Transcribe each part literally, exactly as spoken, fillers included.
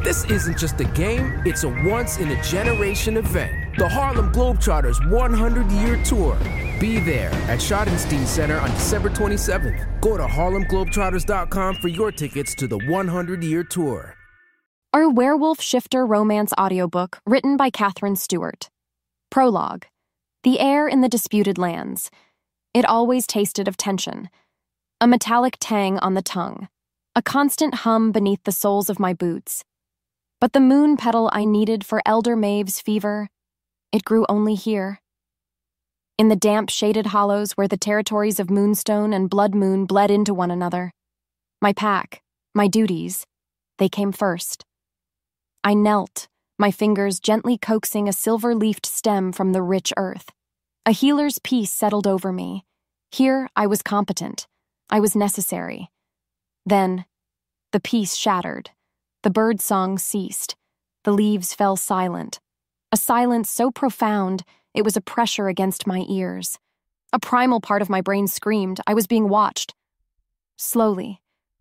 This isn't just a game, it's a once-in-a-generation event. The Harlem Globetrotters one hundred year Tour. Be there at Schottenstein Center on December twenty-seventh. Go to harlem globetrotters dot com for your tickets to the one hundred year Tour. Our Werewolf Shifter romance audiobook written by Catherine Stewart. Prologue. The air in the disputed lands. It always tasted of tension. A metallic tang on the tongue. A constant hum beneath the soles of my boots. But the moon petal I needed for Elder Maeve's fever, it grew only here. In the damp, shaded hollows where the territories of Moonstone and Blood Moon bled into one another. My pack, my duties, they came first. I knelt, my fingers gently coaxing a silver-leafed stem from the rich earth. A healer's peace settled over me. Here I was competent. I was necessary. Then, the peace shattered. The bird song ceased. The leaves fell silent. A silence so profound, it was a pressure against my ears. A primal part of my brain screamed. I was being watched. Slowly.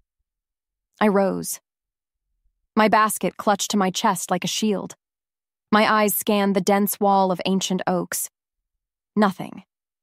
I rose. My basket clutched to my chest like a shield. My eyes scanned the dense wall of ancient oaks. Nothing.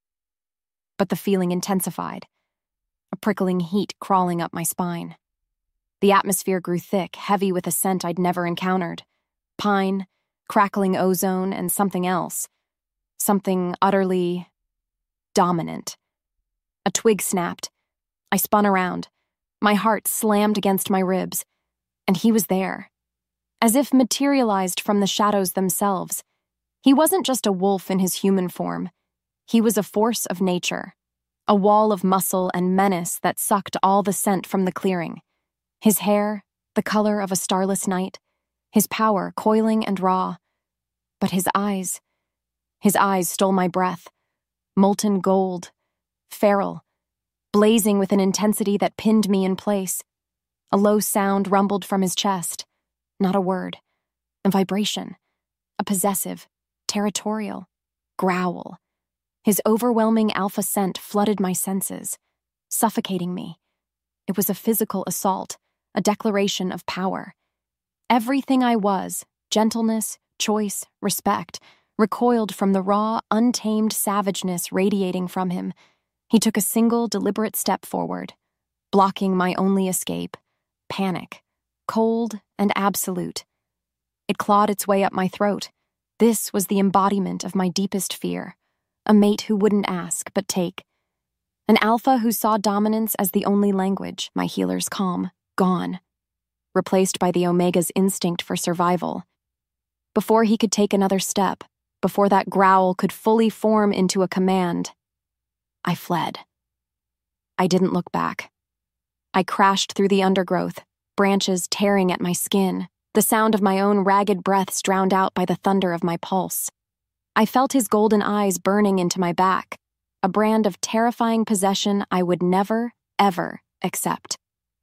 But the feeling intensified. A prickling heat crawling up my spine. The atmosphere grew thick, heavy with a scent I'd never encountered. Pine, crackling ozone, and something else. Something utterly dominant. A twig snapped. I spun around. My heart slammed against my ribs. And he was there. As if materialized from the shadows themselves. He wasn't just a wolf in his human form. He was a force of nature. A wall of muscle and menace that sucked all the scent from the clearing. His hair, the color of a starless night. His power, coiling and raw. But his eyes, his eyes stole my breath. Molten gold, feral, blazing with an intensity that pinned me in place. A low sound rumbled from his chest. Not a word. A vibration. A possessive, territorial growl. His overwhelming alpha scent flooded my senses, suffocating me. It was a physical assault, a declaration of power. Everything I was, gentleness, choice, respect, recoiled from the raw, untamed savageness radiating from him. He took a single, deliberate step forward, blocking my only escape, panic, cold and absolute. It clawed its way up my throat. This was the embodiment of my deepest fear. A mate who wouldn't ask, but take. An alpha who saw dominance as the only language, my healer's calm, gone. Replaced by the Omega's instinct for survival. Before he could take another step, before that growl could fully form into a command, I fled. I didn't look back. I crashed through the undergrowth, branches tearing at my skin, the sound of my own ragged breaths drowned out by the thunder of my pulse. I felt his golden eyes burning into my back, a brand of terrifying possession I would never, ever accept.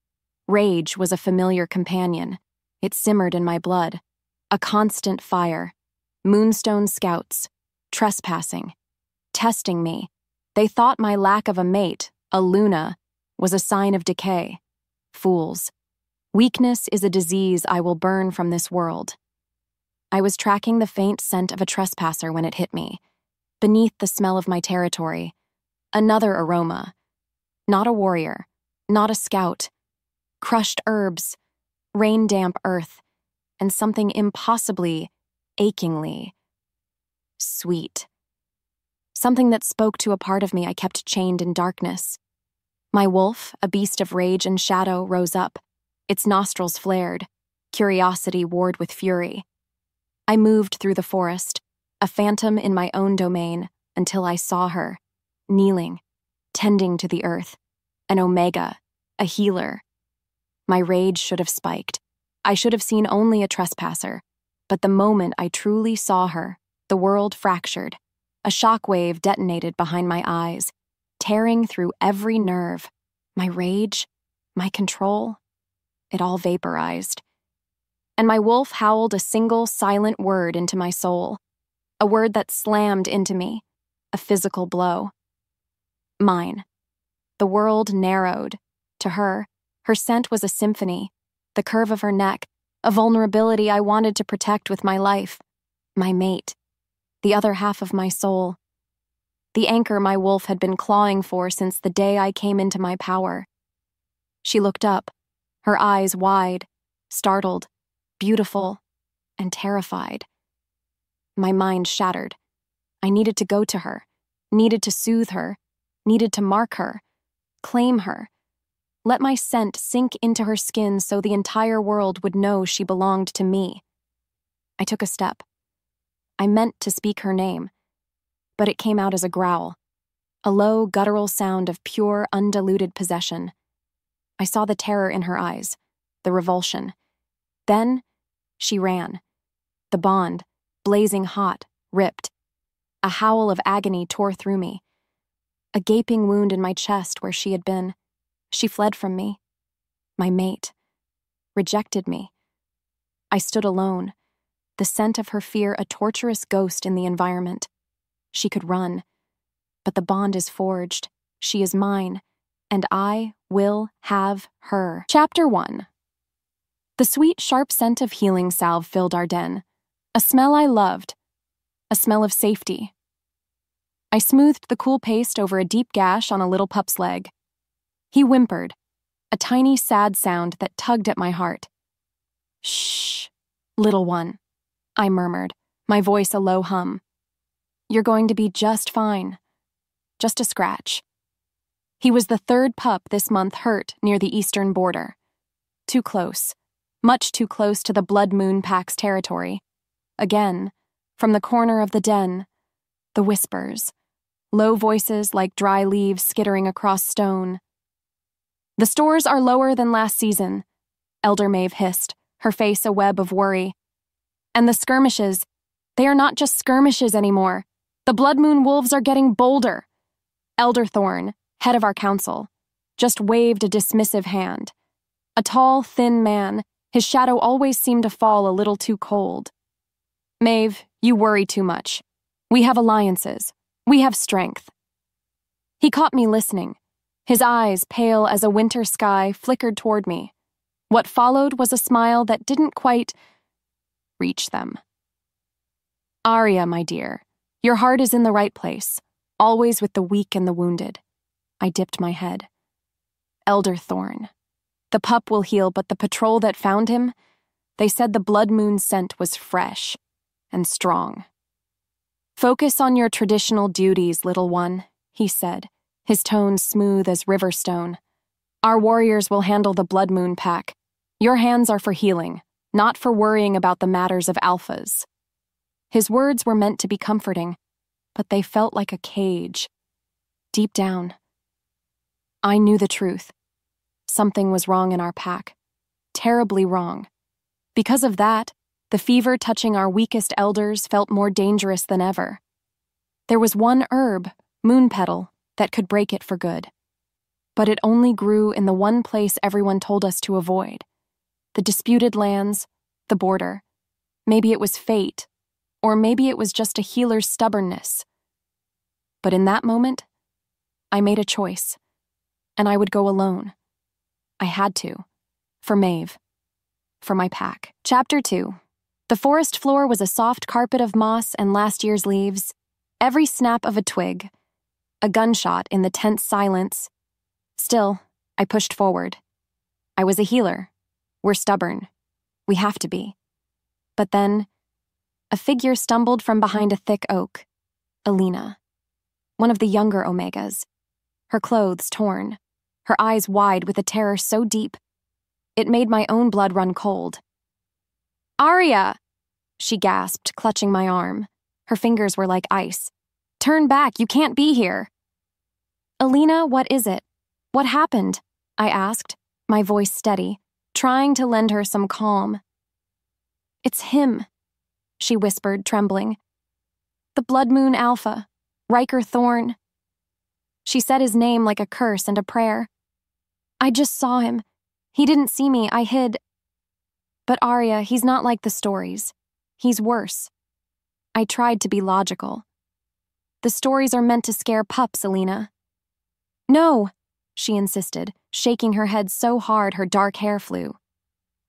Rage was a familiar companion. It simmered in my blood. A constant fire. Moonstone scouts. Trespassing. Testing me. They thought my lack of a mate, a Luna, was a sign of decay. Fools. Weakness is a disease I will burn from this world. I was tracking the faint scent of a trespasser when it hit me. Beneath the smell of my territory. Another aroma. Not a warrior. Not a scout. Crushed herbs. Rain-damp earth. And something impossibly, achingly sweet. Something that spoke to a part of me I kept chained in darkness. My wolf, a beast of rage and shadow, rose up. Its nostrils flared. Curiosity warred with fury. I moved through the forest, a phantom in my own domain, until I saw her, kneeling, tending to the earth, an Omega, a healer. My rage should have spiked. I should have seen only a trespasser, but the moment I truly saw her, the world fractured. A shockwave detonated behind my eyes, tearing through every nerve. My rage, my control, it all vaporized. And my wolf howled a single silent word into my soul, a word that slammed into me, a physical blow. Mine. The world narrowed. To her, her scent was a symphony, the curve of her neck, a vulnerability I wanted to protect with my life, my mate, the other half of my soul, the anchor my wolf had been clawing for since the day I came into my power. She looked up, her eyes wide, startled, beautiful, and terrified. My mind shattered. I needed to go to her, needed to soothe her, needed to mark her, claim her, let my scent sink into her skin so the entire world would know she belonged to me. I took a step. I meant to speak her name, but it came out as a growl, a low, guttural sound of pure, undiluted possession. I saw the terror in her eyes, the revulsion. Then, she ran. The bond, blazing hot, ripped. A howl of agony tore through me. A gaping wound in my chest where she had been. She fled from me. My mate. Rejected me. I stood alone, the scent of her fear a torturous ghost in the environment. She could run, but the bond is forged. She is mine, and I will have her. Chapter one. The sweet, sharp scent of healing salve filled our den, a smell I loved, a smell of safety. I smoothed the cool paste over a deep gash on a little pup's leg. He whimpered, a tiny, sad sound that tugged at my heart. Shh, little one, I murmured, my voice a low hum. You're going to be just fine. Just a scratch. He was the third pup this month hurt near the eastern border. Too close, much too close to the Blood Moon Pack's territory. Again, from the corner of the den, the whispers, low voices like dry leaves skittering across stone. The stores are lower than last season, Elder Maeve hissed, her face a web of worry. And the skirmishes, they are not just skirmishes anymore. The Blood Moon wolves are getting bolder. Elder Thorn, head of our council, just waved a dismissive hand. A tall, thin man, his shadow always seemed to fall a little too cold. Maeve, you worry too much. We have alliances. We have strength. He caught me listening. His eyes, pale as a winter sky, flickered toward me. What followed was a smile that didn't quite reach them. Arya, my dear, your heart is in the right place, always with the weak and the wounded. I dipped my head. Elder Thorn. The pup will heal, but the patrol that found him, they said the Blood Moon scent was fresh and strong. Focus on your traditional duties, little one, he said, his tone smooth as riverstone. Our warriors will handle the Blood Moon Pack. Your hands are for healing, not for worrying about the matters of alphas. His words were meant to be comforting, but they felt like a cage. Deep down, I knew the truth. Something was wrong in our pack. Terribly wrong. Because of that, the fever touching our weakest elders felt more dangerous than ever. There was one herb, moon petal, that could break it for good. But it only grew in the one place everyone told us to avoid. The disputed lands, the border. Maybe it was fate, or maybe it was just a healer's stubbornness. But in that moment, I made a choice, and I would go alone. I had to. For Maeve. For my pack. Chapter two. The forest floor was a soft carpet of moss and last year's leaves, every snap of a twig, a gunshot in the tense silence. Still, I pushed forward. I was a healer. We're stubborn. We have to be. But then, a figure stumbled from behind a thick oak. Alina. One of the younger Omegas. Her clothes torn. Her eyes wide with a terror so deep, it made my own blood run cold. Arya! She gasped, clutching my arm. Her fingers were like ice. Turn back, you can't be here. Alina, what is it? What happened? I asked, my voice steady, trying to lend her some calm. It's him, she whispered, trembling. The Blood Moon Alpha, Riker Thorn. She said his name like a curse and a prayer. I just saw him. He didn't see me, I hid. But Arya, he's not like the stories. He's worse. I tried to be logical. The stories are meant to scare pups, Alina. No, she insisted, shaking her head so hard her dark hair flew.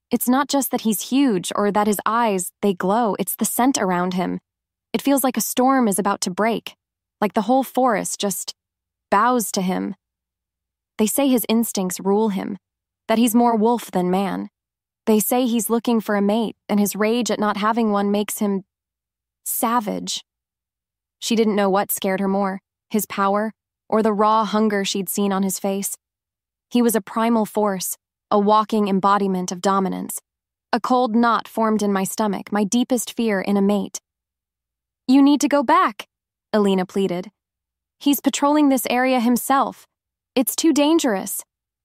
It's not just that he's huge or that his eyes, they glow. It's the scent around him. It feels like a storm is about to break, like the whole forest just bows to him. They say his instincts rule him, that he's more wolf than man. They say he's looking for a mate, and his rage at not having one makes him savage. She didn't know what scared her more, his power or the raw hunger she'd seen on his face. He was a primal force, a walking embodiment of dominance. A cold knot formed in my stomach, my deepest fear in a mate. "You need to go back," Alina pleaded. "He's patrolling this area himself. It's too dangerous."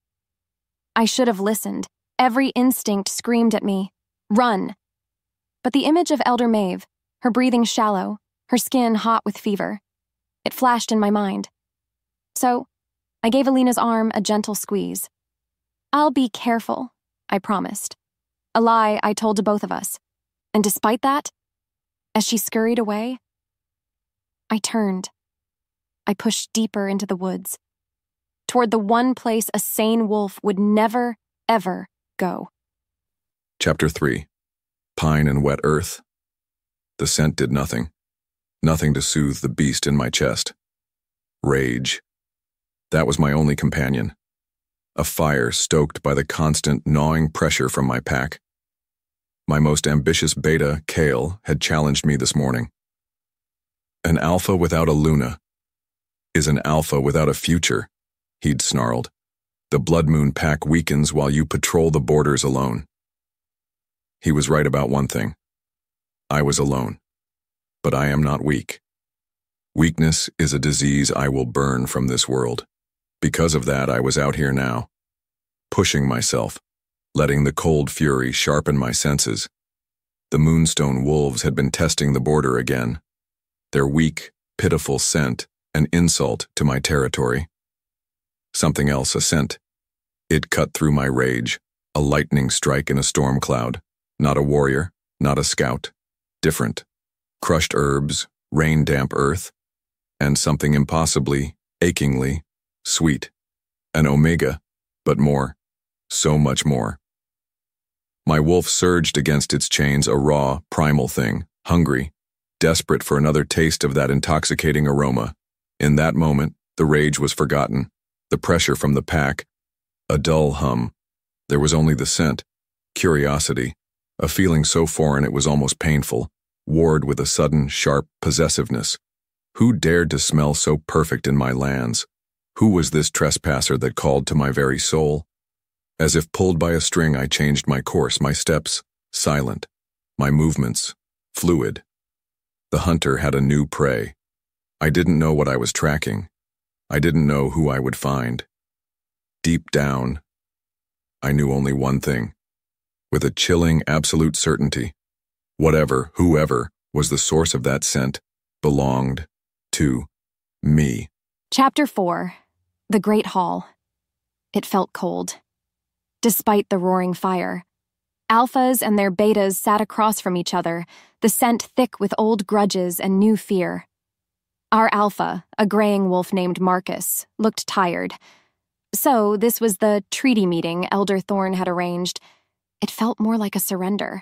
I should have listened. Every instinct screamed at me, "Run." But the image of Elder Maeve, her breathing shallow, her skin hot with fever, it flashed in my mind. So, I gave Alina's arm a gentle squeeze. "I'll be careful," I promised. A lie I told to both of us. And despite that, as she scurried away, I turned. I pushed deeper into the woods, toward the one place a sane wolf would never, ever go. Chapter three. Pine and Wet Earth. The scent did nothing. Nothing to soothe the beast in my chest. Rage. That was my only companion. A fire stoked by the constant gnawing pressure from my pack. My most ambitious beta, Kale, had challenged me this morning. An alpha without a Luna is an alpha without a future, he'd snarled. The Blood Moon pack weakens while you patrol the borders alone. He was right about one thing. I was alone. But I am not weak. Weakness is a disease I will burn from this world. Because of that, I was out here now, pushing myself, letting the cold fury sharpen my senses. The Moonstone wolves had been testing the border again. Their weak, pitiful scent, an insult to my territory. Something else, a scent. It cut through my rage, a lightning strike in a storm cloud. Not a warrior, not a scout. Different. Crushed herbs, rain-damp earth, and something impossibly, achingly, sweet. An omega, but more. So much more. My wolf surged against its chains, a raw, primal thing, hungry, desperate for another taste of that intoxicating aroma. In that moment, the rage was forgotten, the pressure from the pack, a dull hum. There was only the scent, curiosity, a feeling so foreign it was almost painful, warred with a sudden, sharp possessiveness. Who dared to smell so perfect in my lands? Who was this trespasser that called to my very soul? As if pulled by a string, I changed my course, my steps, silent, my movements, fluid. The hunter had a new prey. I didn't know what I was tracking. I didn't know who I would find. Deep down, I knew only one thing. With a chilling, absolute certainty, whatever, whoever, was the source of that scent, belonged to me. Chapter four. The Great Hall. It felt cold. Despite the roaring fire, alphas and their betas sat across from each other, the scent thick with old grudges and new fear. Our alpha, a graying wolf named Marcus, looked tired. So this was the treaty meeting Elder Thorn had arranged. It felt more like a surrender.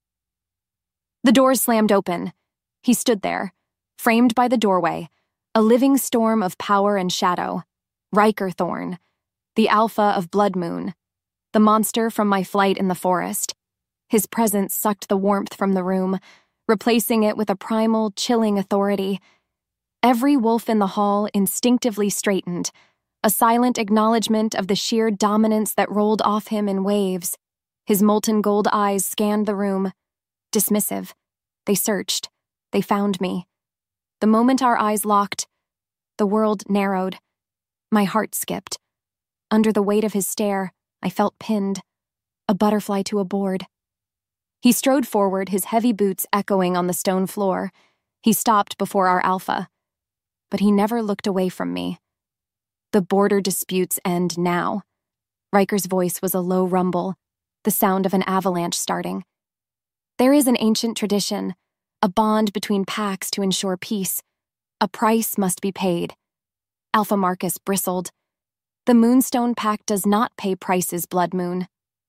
The doors slammed open. He stood there, framed by the doorway, a living storm of power and shadow. Riker Thorn, the alpha of Blood Moon, the monster from my flight in the forest. His presence sucked the warmth from the room, replacing it with a primal, chilling authority. Every wolf in the hall instinctively straightened, a silent acknowledgement of the sheer dominance that rolled off him in waves. His molten gold eyes scanned the room. Dismissive. They searched. They found me. The moment our eyes locked, the world narrowed. My heart skipped. Under the weight of his stare, I felt pinned, a butterfly to a board. He strode forward, his heavy boots echoing on the stone floor. He stopped before our alpha. But he never looked away from me. The border disputes end now. Riker's voice was a low rumble, the sound of an avalanche starting. There is an ancient tradition, a bond between packs to ensure peace. A price must be paid. Alpha Marcus bristled. The Moonstone Pact does not pay prices, Blood Moon.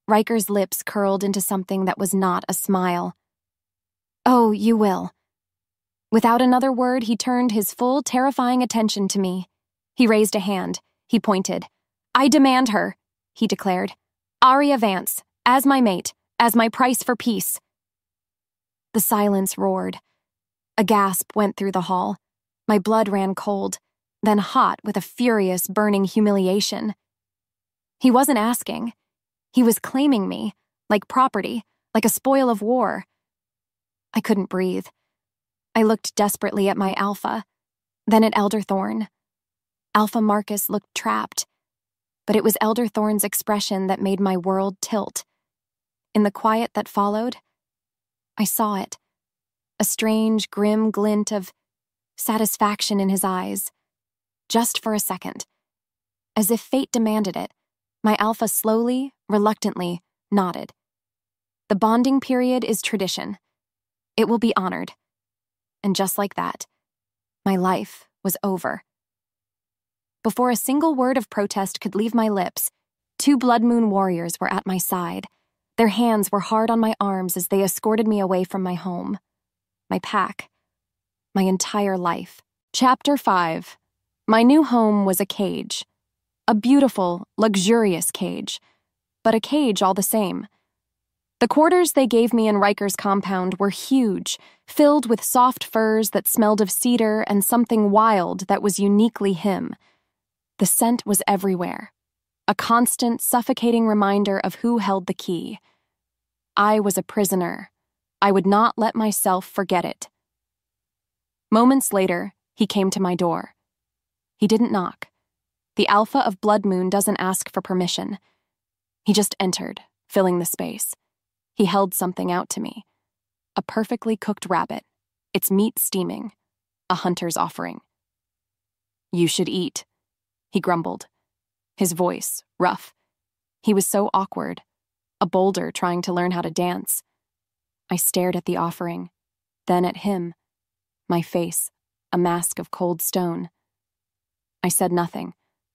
Riker's lips curled into something that was not a smile. "Oh, you will." Without another word, he turned his full, terrifying attention to me. He raised a hand. He pointed. "I demand her," he declared. "Aria Vance, as my mate, as my price for peace." The silence roared. A gasp went through the hall. My blood ran cold, then hot with a furious, burning humiliation. He wasn't asking. He was claiming me, like property, like a spoil of war. I couldn't breathe. I looked desperately at my Alpha, then at Elder Thorn. Alpha Marcus looked trapped, but it was Elder Thorn's expression that made my world tilt. In the quiet that followed, I saw it, a strange, grim glint of satisfaction in his eyes. Just for a second. As if fate demanded it, my Alpha slowly, reluctantly, nodded. The bonding period is tradition. It will be honored. And just like that, my life was over. Before a single word of protest could leave my lips, two Blood Moon warriors were at my side. Their hands were hard on my arms as they escorted me away from my home, my pack, my entire life. Chapter five. My new home was a cage. A beautiful, luxurious cage, but a cage all the same. The quarters they gave me in Riker's compound were huge, filled with soft furs that smelled of cedar and something wild that was uniquely him. The scent was everywhere, a constant, suffocating reminder of who held the key. I was a prisoner. I would not let myself forget it. Moments later, he came to my door. He didn't knock. The Alpha of Blood Moon doesn't ask for permission. He just entered, filling the space. He held something out to me. A perfectly cooked rabbit, its meat steaming, a hunter's offering. "You should eat," he grumbled. His voice, rough. He was so awkward, a boulder trying to learn how to dance. I stared at the offering, then at him, my face, a mask of cold stone. I said nothing.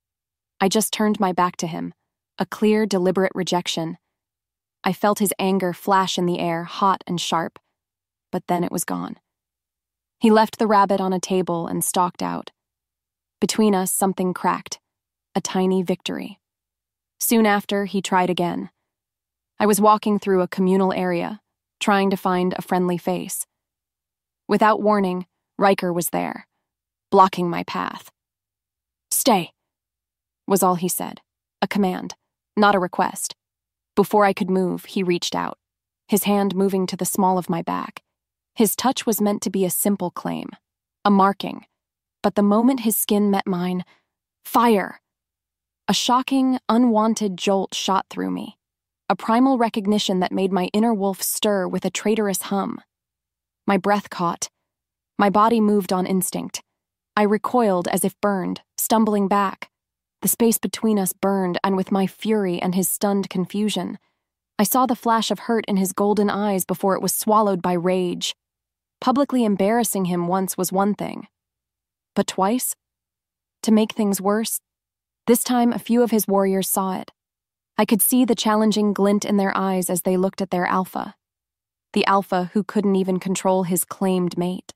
I just turned my back to him, a clear, deliberate rejection. I felt his anger flash in the air, hot and sharp, but then it was gone. He left the rabbit on a table and stalked out. Between us, something cracked, a tiny victory. Soon after, he tried again. I was walking through a communal area, trying to find a friendly face. Without warning, Riker was there, blocking my path. "Stay," was all he said, a command, not a request. Before I could move, he reached out, his hand moving to the small of my back. His touch was meant to be a simple claim, a marking, but the moment his skin met mine, fire! A shocking, unwanted jolt shot through me, a primal recognition that made my inner wolf stir with a traitorous hum. My breath caught. My body moved on instinct. I recoiled as if burned, stumbling back. The space between us burned, and with my fury and his stunned confusion, I saw the flash of hurt in his golden eyes before it was swallowed by rage. Publicly embarrassing him once was one thing. But twice? To make things worse, this time a few of his warriors saw it. I could see the challenging glint in their eyes as they looked at their Alpha. The Alpha who couldn't even control his claimed mate.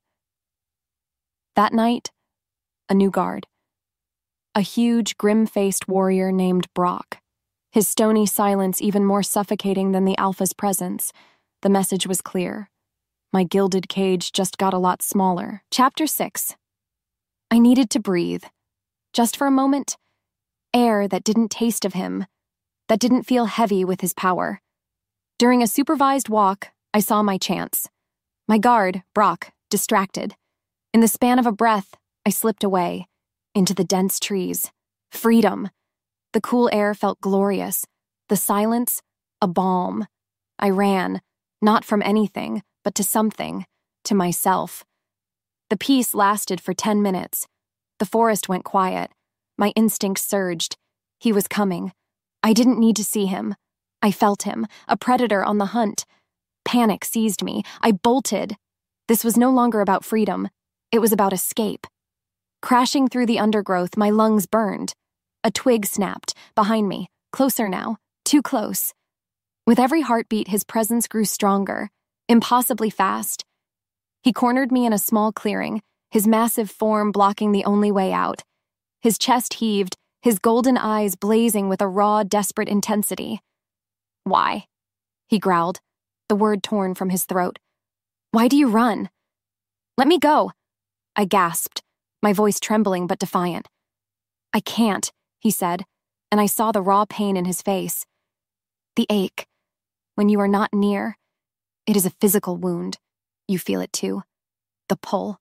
That night, a new guard. A huge, grim-faced warrior named Brock. His stony silence even more suffocating than the Alpha's presence. The message was clear. My gilded cage just got a lot smaller. Chapter six. I needed to breathe. Just for a moment. Air that didn't taste of him. That didn't feel heavy with his power. During a supervised walk, I saw my chance. My guard, Brock, distracted. In the span of a breath, I slipped away. Into the dense trees. Freedom. The cool air felt glorious. The silence, a balm. I ran, not from anything, but to something, to myself. The peace lasted for ten minutes. The forest went quiet. My instincts surged. He was coming. I didn't need to see him. I felt him, a predator on the hunt. Panic seized me. I bolted. This was no longer about freedom. It was about escape. Crashing through the undergrowth, my lungs burned. A twig snapped, behind me, closer now, too close. With every heartbeat, his presence grew stronger, impossibly fast. He cornered me in a small clearing, his massive form blocking the only way out. His chest heaved, his golden eyes blazing with a raw, desperate intensity. "Why?" he growled, the word torn from his throat. "Why do you run?" "Let me go," I gasped, my voice trembling but defiant. "I can't," he said, and I saw the raw pain in his face. "The ache. When you are not near, it is a physical wound. You feel it too. The pull."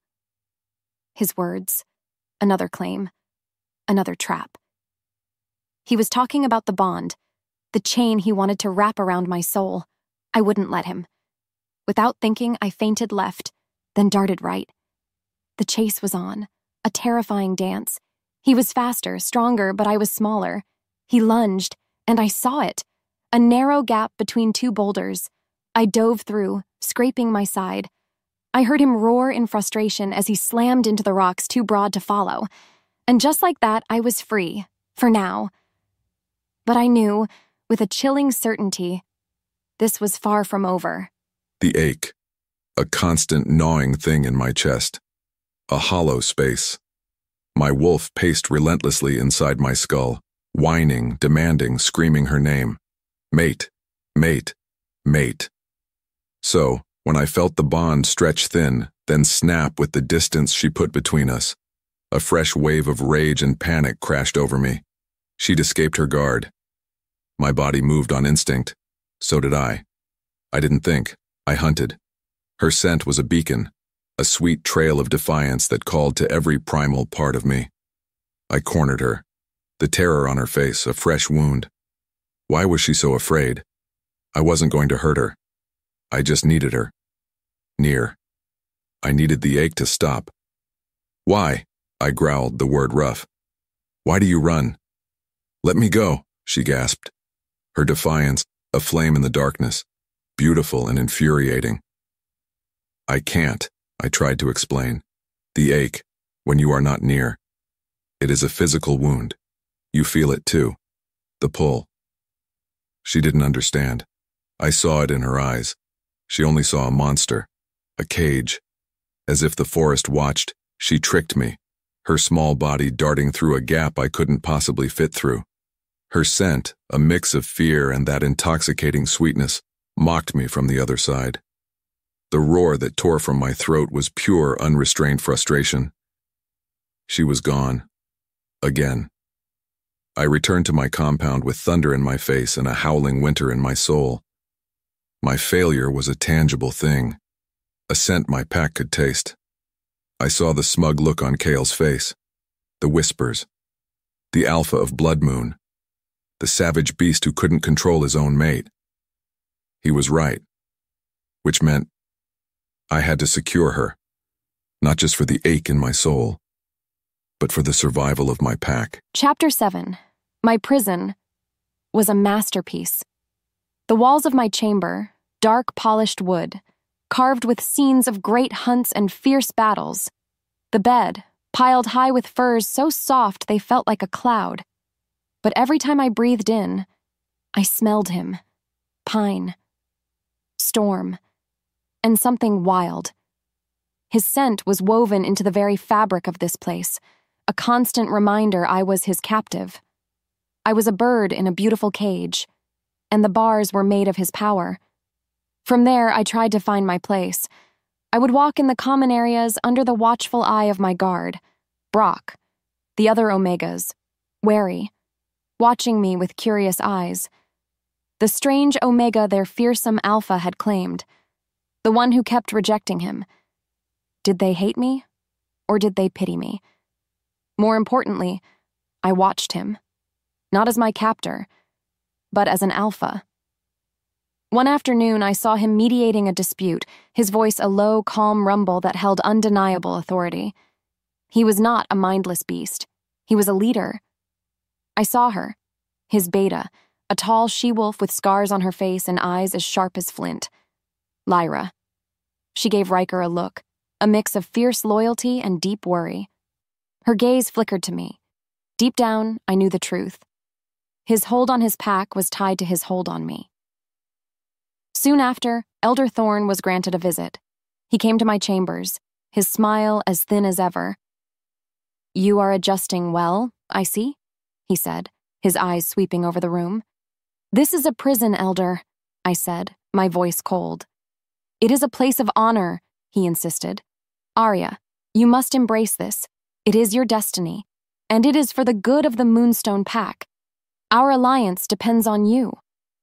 His words. Another claim. Another trap. He was talking about the bond, the chain he wanted to wrap around my soul. I wouldn't let him. Without thinking, I feinted left, then darted right. The chase was on, a terrifying dance. He was faster, stronger, but I was smaller. He lunged, and I saw it. A narrow gap between two boulders. I dove through, scraping my side. I heard him roar in frustration as he slammed into the rocks too broad to follow. And just like that, I was free, for now. But I knew, with a chilling certainty, this was far from over. The ache. A constant gnawing thing in my chest. A hollow space. My wolf paced relentlessly inside my skull, whining, demanding, screaming her name. Mate, mate, mate. So, when I felt the bond stretch thin, then snap with the distance she put between us, a fresh wave of rage and panic crashed over me. She'd escaped her guard. My body moved on instinct. So did I. I didn't think. I hunted. Her scent was a beacon, a sweet trail of defiance that called to every primal part of me. I cornered her, the terror on her face, a fresh wound. Why was she so afraid? I wasn't going to hurt her. I just needed her. Near. I needed the ache to stop. "Why?" I growled, the word rough. "Why do you run?" "Let me go," she gasped. Her defiance, a flame in the darkness, beautiful and infuriating. "I can't," I tried to explain. "The ache, when you are not near. It is a physical wound. You feel it too. The pull." She didn't understand. I saw it in her eyes. She only saw a monster, a cage. As if the forest watched, she tricked me, her small body darting through a gap I couldn't possibly fit through. Her scent, a mix of fear and that intoxicating sweetness, mocked me from the other side. The roar that tore from my throat was pure, unrestrained frustration. She was gone. Again. I returned to my compound with thunder in my face and a howling winter in my soul. My failure was a tangible thing, a scent my pack could taste. I saw the smug look on Kale's face, the whispers, the alpha of Blood Moon, the savage beast who couldn't control his own mate. He was right, which meant I had to secure her, not just for the ache in my soul, but for the survival of my pack. Chapter seven. My prison was a masterpiece. The walls of my chamber, dark polished wood, carved with scenes of great hunts and fierce battles. The bed, piled high with furs so soft they felt like a cloud. But every time I breathed in, I smelled him. Pine. Storm. And something wild. His scent was woven into the very fabric of this place, a constant reminder I was his captive. I was a bird in a beautiful cage, and the bars were made of his power. From there, I tried to find my place. I would walk in the common areas under the watchful eye of my guard, Brock, the other Omegas, wary, watching me with curious eyes. The strange Omega their fearsome Alpha had claimed, the one who kept rejecting him. Did they hate me, or did they pity me? More importantly, I watched him, not as my captor, but as an Alpha. One afternoon, I saw him mediating a dispute, his voice a low, calm rumble that held undeniable authority. He was not a mindless beast. He was a leader. I saw her, his beta, a tall she-wolf with scars on her face and eyes as sharp as flint. Lyra. She gave Riker a look, a mix of fierce loyalty and deep worry. Her gaze flickered to me. Deep down, I knew the truth. His hold on his pack was tied to his hold on me. Soon after, Elder Thorn was granted a visit. He came to my chambers, his smile as thin as ever. "You are adjusting well, I see," he said, his eyes sweeping over the room. "This is a prison, Elder," I said, my voice cold. "It is a place of honor," he insisted. "Arya, you must embrace this. It is your destiny, and it is for the good of the Moonstone Pack. Our alliance depends on you."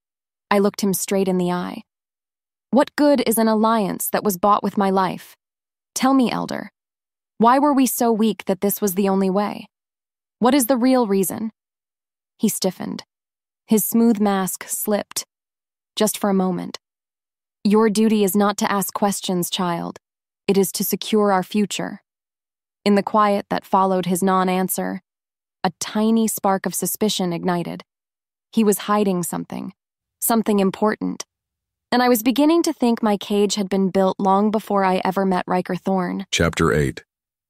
I looked him straight in the eye. "What good is an alliance that was bought with my life? Tell me, Elder, why were we so weak that this was the only way? What is the real reason?" He stiffened. His smooth mask slipped, just for a moment. "Your duty is not to ask questions, child. It is to secure our future." In the quiet that followed his non-answer, a tiny spark of suspicion ignited. He was hiding something, something important. And I was beginning to think my cage had been built long before I ever met Riker Thorn. Chapter eight.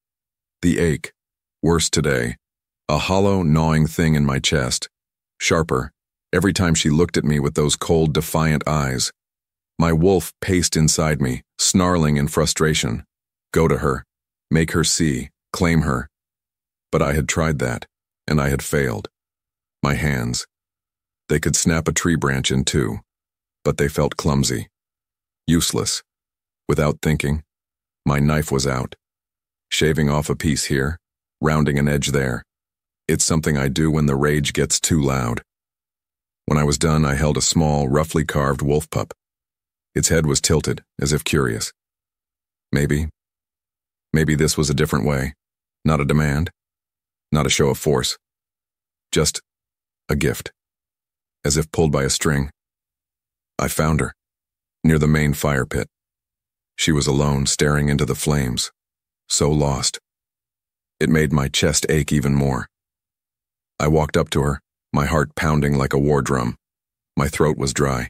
The ache. Worse today. A hollow, gnawing thing in my chest. Sharper, every time she looked at me with those cold, defiant eyes. My wolf paced inside me, snarling in frustration. Go to her. Make her see. Claim her. But I had tried that, and I had failed. My hands. They could snap a tree branch in two, but they felt clumsy. Useless. Without thinking, my knife was out. Shaving off a piece here, rounding an edge there. It's something I do when the rage gets too loud. When I was done, I held a small, roughly carved wolf pup. Its head was tilted, as if curious. Maybe, maybe this was a different way. Not a demand. Not a show of force. Just a gift. As if pulled by a string. I found her, near the main fire pit. She was alone, staring into the flames. So lost. It made my chest ache even more. I walked up to her, my heart pounding like a war drum. My throat was dry.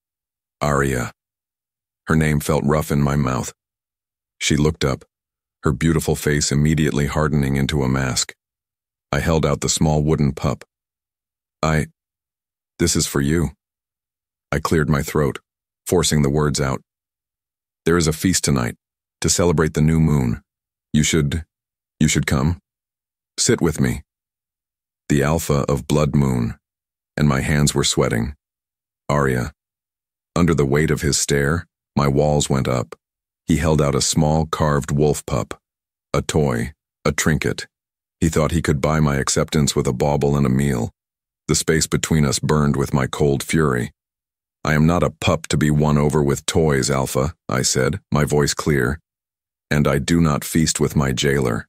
Arya. Her name felt rough in my mouth. She looked up, her beautiful face immediately hardening into a mask. I held out the small wooden pup. I... This is for you. I cleared my throat, forcing the words out. There is a feast tonight, to celebrate the new moon. You should... you should come. Sit with me. The alpha of Blood Moon, and my hands were sweating. Arya. Under the weight of his stare, my walls went up. He held out a small carved wolf pup. A toy, a trinket. He thought he could buy my acceptance with a bauble and a meal. The space between us burned with my cold fury. I am not a pup to be won over with toys, Alpha, I said, my voice clear. And I do not feast with my jailer.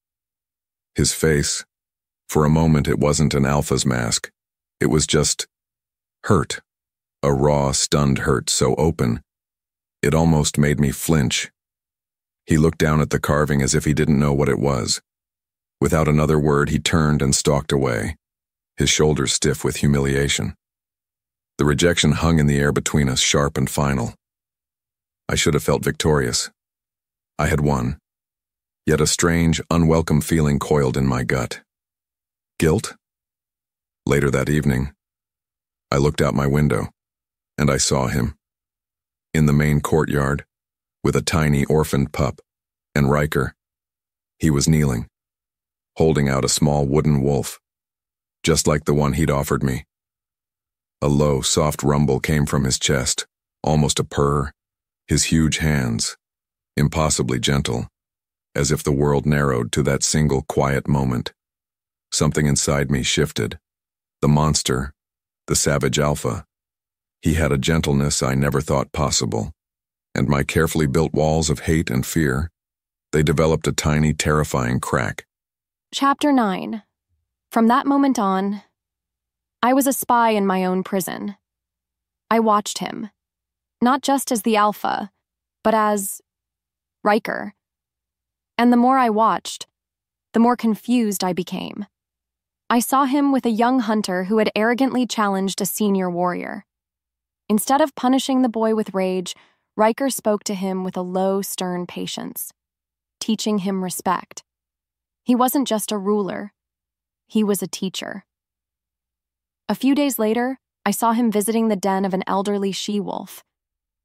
His face. For a moment it wasn't an Alpha's mask. It was just hurt. A raw, stunned hurt so open. It almost made me flinch. He looked down at the carving as if he didn't know what it was. Without another word, he turned and stalked away, his shoulders stiff with humiliation. The rejection hung in the air between us, sharp and final. I should have felt victorious. I had won. Yet a strange, unwelcome feeling coiled in my gut. Guilt? Later that evening, I looked out my window, and I saw him. In the main courtyard, with a tiny orphaned pup, and Riker. He was kneeling, holding out a small wooden wolf, just like the one he'd offered me. A low, soft rumble came from his chest, almost a purr, his huge hands, impossibly gentle, as if the world narrowed to that single quiet moment. Something inside me shifted. The monster, the savage Alpha. He had a gentleness I never thought possible, and my carefully built walls of hate and fear, they developed a tiny, terrifying crack. Chapter nine. From that moment on, I was a spy in my own prison. I watched him, not just as the Alpha, but as Riker. And the more I watched, the more confused I became. I saw him with a young hunter who had arrogantly challenged a senior warrior. Instead of punishing the boy with rage, Riker spoke to him with a low, stern patience, teaching him respect. He wasn't just a ruler, he was a teacher. A few days later, I saw him visiting the den of an elderly she-wolf.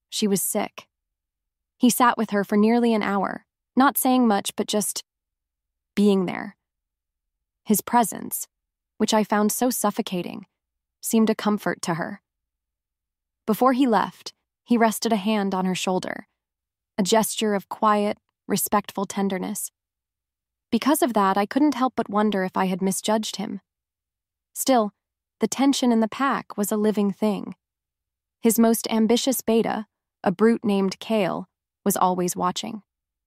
She was sick. He sat with her for nearly an hour, not saying much, but just being there. His presence, which I found so suffocating, seemed a comfort to her. Before he left, he rested a hand on her shoulder, a gesture of quiet, respectful tenderness. Because of that, I couldn't help but wonder if I had misjudged him. Still, the tension in the pack was a living thing. His most ambitious beta, a brute named Kale, was always watching.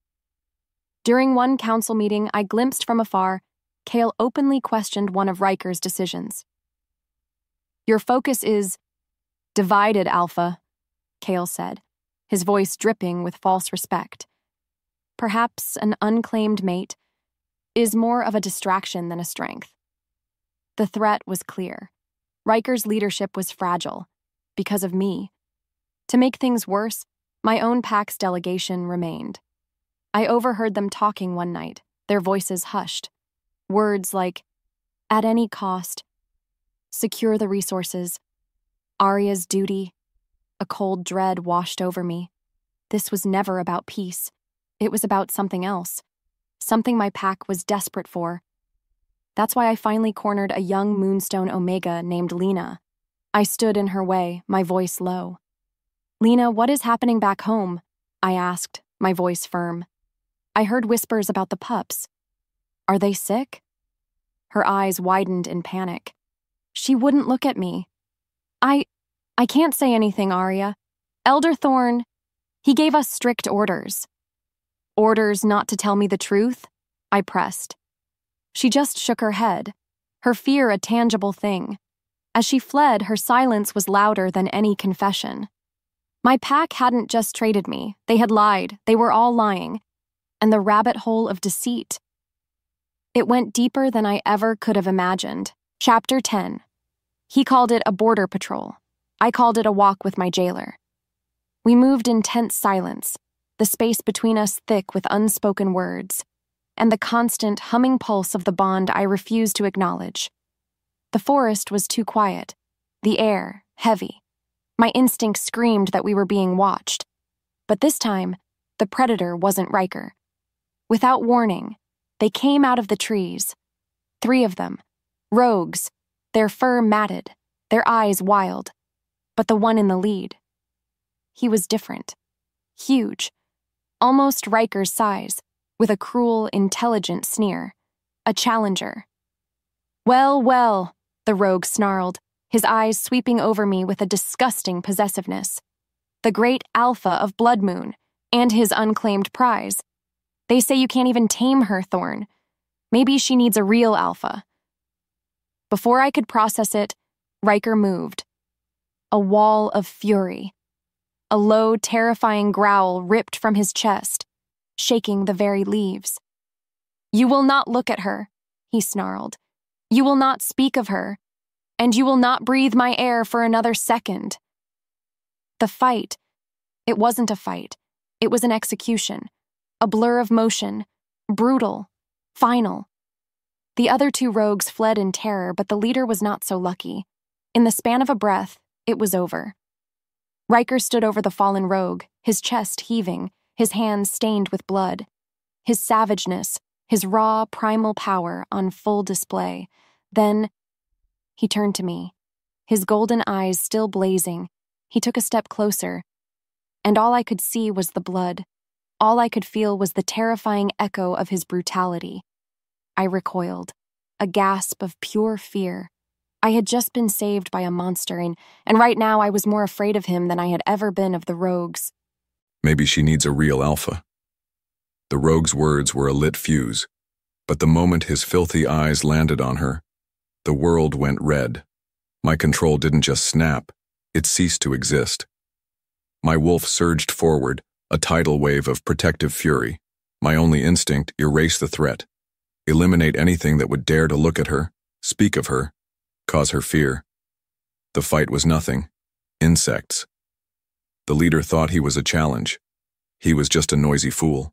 During one council meeting I glimpsed from afar, Kale openly questioned one of Riker's decisions. "Your focus is divided, Alpha," Kale said, his voice dripping with false respect. Perhaps an unclaimed mate is more of a distraction than a strength. The threat was clear. Riker's leadership was fragile, because of me. To make things worse, my own pack's delegation remained. I overheard them talking one night, their voices hushed. Words like, "at any cost," "secure the resources," "Arya's duty." A cold dread washed over me. This was never about peace. It was about something else. Something my pack was desperate for. That's why I finally cornered a young Moonstone Omega named Lena. I stood in her way, my voice low. "Lena, what is happening back home?" I asked, my voice firm. I heard whispers about the pups. "Are they sick?" Her eyes widened in panic. She wouldn't look at me. I... I can't say anything, Arya. Elder Thorn, he gave us strict orders. Orders not to tell me the truth? I pressed. She just shook her head, her fear a tangible thing. As she fled, her silence was louder than any confession. My pack hadn't just traded me. They had lied. They were all lying. And the rabbit hole of deceit. It went deeper than I ever could have imagined. Chapter ten. He called it a border patrol. I called it a walk with my jailer. We moved in tense silence, the space between us thick with unspoken words, and the constant humming pulse of the bond I refused to acknowledge. The forest was too quiet, the air heavy. My instinct screamed that we were being watched. But this time, the predator wasn't Riker. Without warning, they came out of the trees. Three of them, rogues, their fur matted, their eyes wild. But the one in the lead. He was different. Huge. Almost Riker's size, with a cruel, intelligent sneer. A challenger. "Well, well," the rogue snarled, his eyes sweeping over me with a disgusting possessiveness. The great Alpha of Blood Moon, and his unclaimed prize. They say you can't even tame her, Thorn. Maybe she needs a real Alpha. Before I could process it, Riker moved. A wall of fury. A low, terrifying growl ripped from his chest, shaking the very leaves. "You will not look at her," he snarled. "You will not speak of her, and you will not breathe my air for another second." The fight. It wasn't a fight. It was an execution. A blur of motion. Brutal. Final. The other two rogues fled in terror, but the leader was not so lucky. In the span of a breath, it was over. Riker stood over the fallen rogue, his chest heaving, his hands stained with blood. His savageness, his raw, primal power on full display. Then, he turned to me, his golden eyes still blazing. He took a step closer, and all I could see was the blood. All I could feel was the terrifying echo of his brutality. I recoiled, a gasp of pure fear. I had just been saved by a monster, and, and right now I was more afraid of him than I had ever been of the rogues. Maybe she needs a real Alpha. The rogue's words were a lit fuse, but the moment his filthy eyes landed on her, the world went red. My control didn't just snap, it ceased to exist. My wolf surged forward, a tidal wave of protective fury. My only instinct, erase the threat. Eliminate anything that would dare to look at her, speak of her, cause her fear. The fight was nothing. Insects. The leader thought he was a challenge. He was just a noisy fool.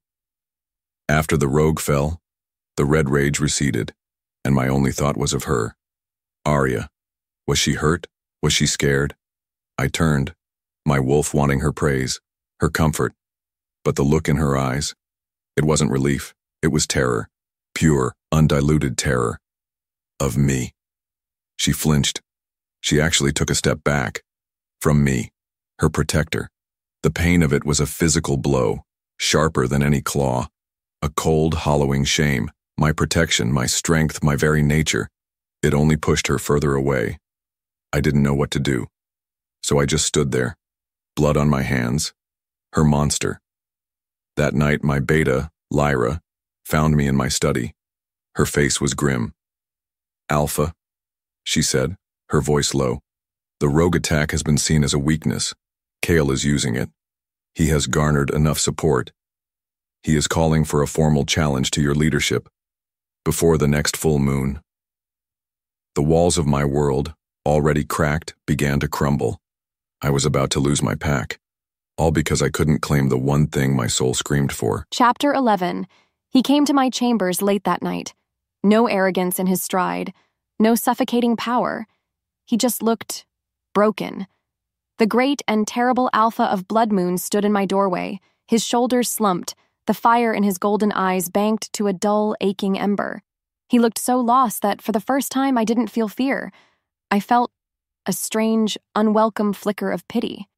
After the rogue fell, the red rage receded, and my only thought was of her. Arya. Was she hurt? Was she scared? I turned, My wolf wanting her praise, her comfort. But the look in her eyes, it wasn't relief, it was terror. Pure, undiluted terror. Of me. She flinched. She actually took a step back. From me, her protector. The pain of it was a physical blow, sharper than any claw. A cold, hollowing shame. My protection, my strength, my very nature. It only pushed her further away. I didn't know what to do. So I just stood there, blood on my hands. Her monster. That night, my beta, Lyra, found me in my study. Her face was grim. Alpha, she said, her voice low. The rogue attack has been seen as a weakness. Kale is using it. He has garnered enough support. He is calling for a formal challenge to your leadership. Before the next full moon. The walls of my world, already cracked, began to crumble. I was about to lose my pack. All because I couldn't claim the one thing my soul screamed for. Chapter eleven. He came to my chambers late that night. No arrogance in his stride. No suffocating power. He just looked broken. The great and terrible Alpha of Blood Moon stood in my doorway, his shoulders slumped, the fire in his golden eyes banked to a dull, aching ember. He looked so lost that for the first time I didn't feel fear. I felt a strange, unwelcome flicker of pity.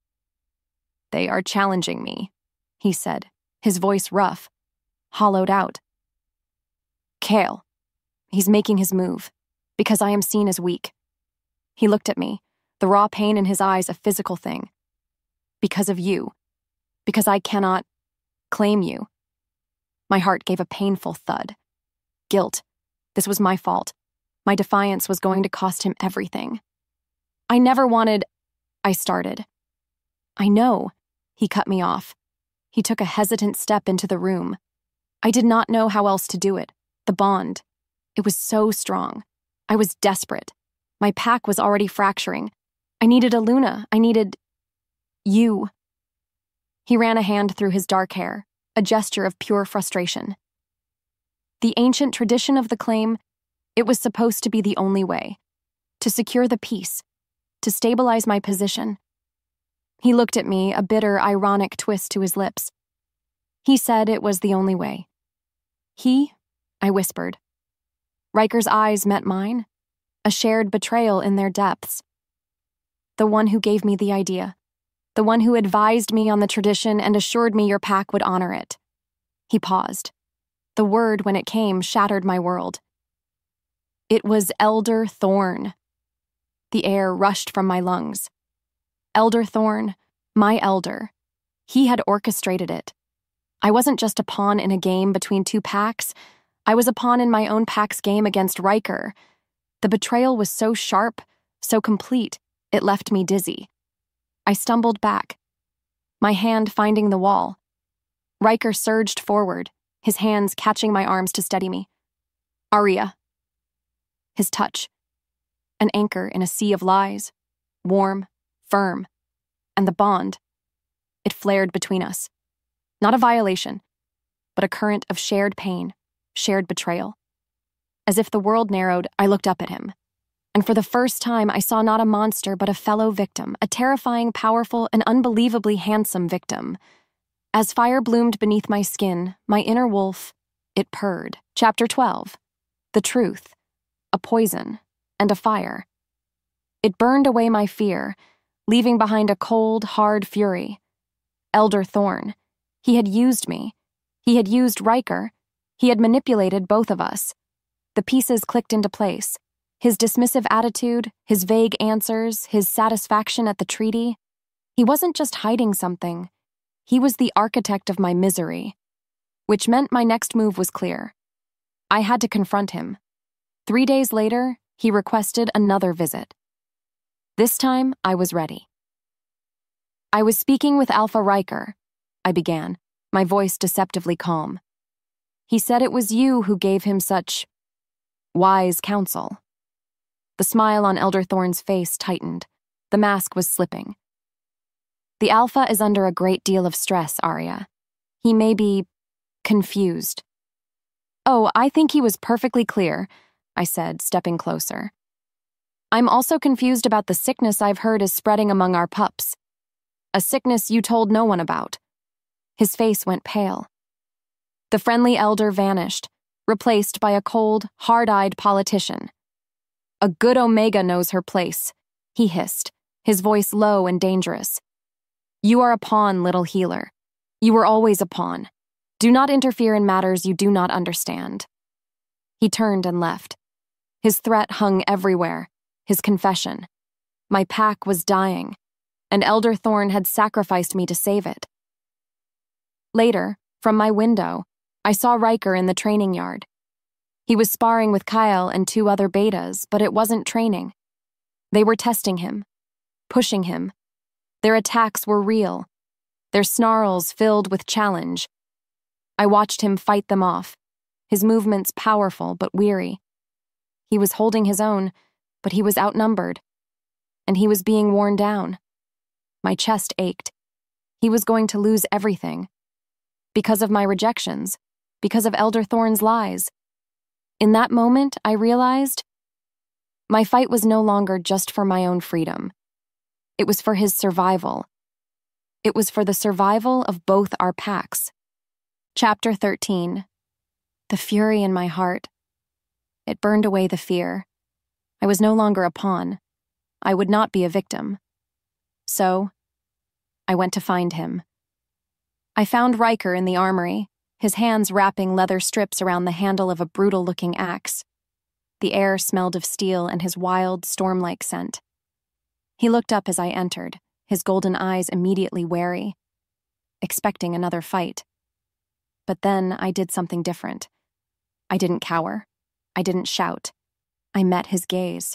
They are challenging me, he said, his voice rough, hollowed out. Kale. He's making his move, because I am seen as weak. He looked at me, the raw pain in his eyes a physical thing. Because of you. Because I cannot claim you. My heart gave a painful thud. Guilt. This was my fault. My defiance was going to cost him everything. I never wanted... I started. I know. He cut me off. He took a hesitant step into the room. I did not know how else to do it. The bond. It was so strong. I was desperate. My pack was already fracturing. I needed a Luna. I needed... you. He ran a hand through his dark hair, a gesture of pure frustration. The ancient tradition of the claim, it was supposed to be the only way. To secure the peace. To stabilize my position. He looked at me, a bitter, ironic twist to his lips. He said it was the only way. He? I whispered. Riker's eyes met mine, a shared betrayal in their depths. The one who gave me the idea. The one who advised me on the tradition and assured me your pack would honor it. He paused. The word, when it came, shattered my world. It was Elder Thorn. The air rushed from my lungs. Elder Thorn, my elder. He had orchestrated it. I wasn't just a pawn in a game between two packs. I was a pawn in my own pack's game against Riker. The betrayal was so sharp, so complete, it left me dizzy. I stumbled back, my hand finding the wall. Riker surged forward, his hands catching my arms to steady me. Aria. His touch. An anchor in a sea of lies. Warm, firm. And the bond. It flared between us. Not a violation, but a current of shared pain, shared betrayal. As if the world narrowed, I looked up at him. And for the first time, I saw not a monster, but a fellow victim, a terrifying, powerful, and unbelievably handsome victim. As fire bloomed beneath my skin, my inner wolf, it purred. Chapter twelve. The truth. A poison. And a fire. It burned away my fear, leaving behind a cold, hard fury. Elder Thorn. He had used me. He had used Riker. He had manipulated both of us. The pieces clicked into place. His dismissive attitude, his vague answers, his satisfaction at the treaty. He wasn't just hiding something. He was the architect of my misery. Which meant my next move was clear. I had to confront him. Three days later, he requested another visit. This time, I was ready. I was speaking with Alpha Riker, I began, my voice deceptively calm. He said it was you who gave him such wise counsel. The smile on Elder Thorn's face tightened. The mask was slipping. The Alpha is under a great deal of stress, Aria. He may be confused. Oh, I think he was perfectly clear, I said, stepping closer. I'm also confused about the sickness I've heard is spreading among our pups. A sickness you told no one about. His face went pale. The friendly elder vanished, replaced by a cold, hard-eyed politician. A good Omega knows her place, he hissed, his voice low and dangerous. You are a pawn, little healer. You were always a pawn. Do not interfere in matters you do not understand. He turned and left. His threat hung everywhere, his confession. My pack was dying, and Elder Thorn had sacrificed me to save it. Later, from my window, I saw Riker in the training yard. He was sparring with Kyle and two other betas, but it wasn't training. They were testing him, pushing him. Their attacks were real, their snarls filled with challenge. I watched him fight them off, his movements powerful but weary. He was holding his own, but he was outnumbered, and he was being worn down. My chest ached. He was going to lose everything. Because of my rejections, because of Elder Thorn's lies. In that moment, I realized my fight was no longer just for my own freedom. It was for his survival. It was for the survival of both our packs. Chapter thirteen. The fury in my heart. It burned away the fear. I was no longer a pawn. I would not be a victim. So, I went to find him. I found Riker in the armory, his hands wrapping leather strips around the handle of a brutal-looking axe. The air smelled of steel and his wild, storm-like scent. He looked up as I entered, his golden eyes immediately wary, expecting another fight. But then I did something different. I didn't cower. I didn't shout. I met his gaze.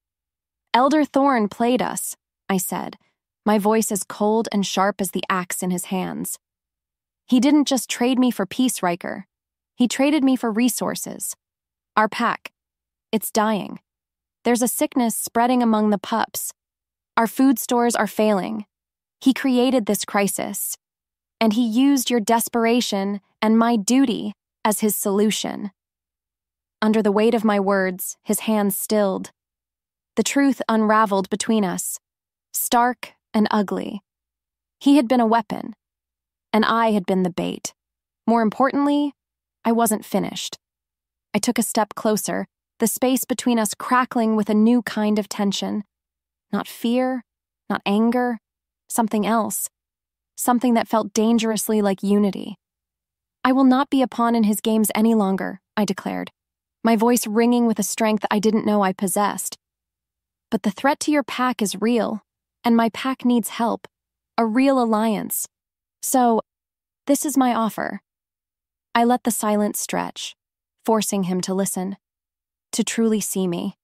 Elder Thorn played us, I said, my voice as cold and sharp as the axe in his hands. He didn't just trade me for peace, Riker. He traded me for resources. Our pack. It's dying. There's a sickness spreading among the pups. Our food stores are failing. He created this crisis, and he used your desperation and my duty as his solution. Under the weight of my words, his hands stilled. The truth unraveled between us, stark and ugly. He had been a weapon, and I had been the bait. More importantly, I wasn't finished. I took a step closer, the space between us crackling with a new kind of tension. Not fear, not anger, something else. Something that felt dangerously like unity. I will not be a pawn in his games any longer, I declared, my voice ringing with a strength I didn't know I possessed. But the threat to your pack is real, and my pack needs help, a real alliance. So, this is my offer. I let the silence stretch, forcing him to listen, to truly see me.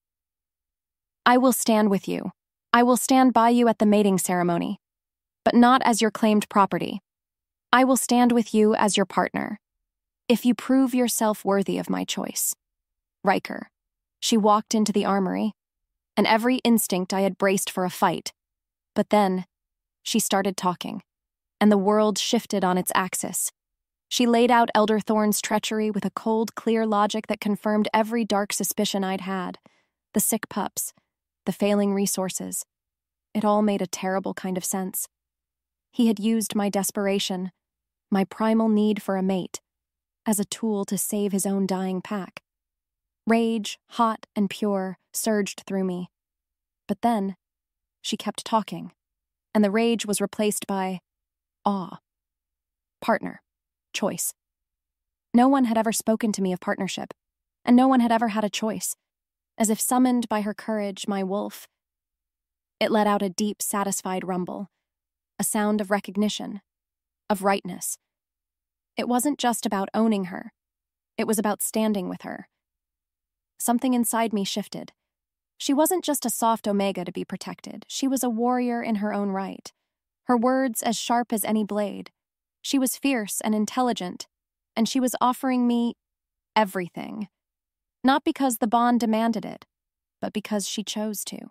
I will stand with you. I will stand by you at the mating ceremony, but not as your claimed property. I will stand with you as your partner, if you prove yourself worthy of my choice. Riker. She walked into the armory, and every instinct I had braced for a fight. But then, she started talking, and the world shifted on its axis. She laid out Elder Thorn's treachery with a cold, clear logic that confirmed every dark suspicion I'd had. The sick pups, the failing resources. It all made a terrible kind of sense. He had used my desperation, my primal need for a mate, as a tool to save his own dying pack. Rage, hot and pure, surged through me. But then, she kept talking, and the rage was replaced by awe. Partner. Choice. No one had ever spoken to me of partnership, and no one had ever had a choice. As if summoned by her courage, my wolf. It let out a deep, satisfied rumble, a sound of recognition, of rightness. It wasn't just about owning her. It was about standing with her. Something inside me shifted. She wasn't just a soft Omega to be protected. She was a warrior in her own right. Her words as sharp as any blade. She was fierce and intelligent, and she was offering me everything. Not because the bond demanded it, but because she chose to.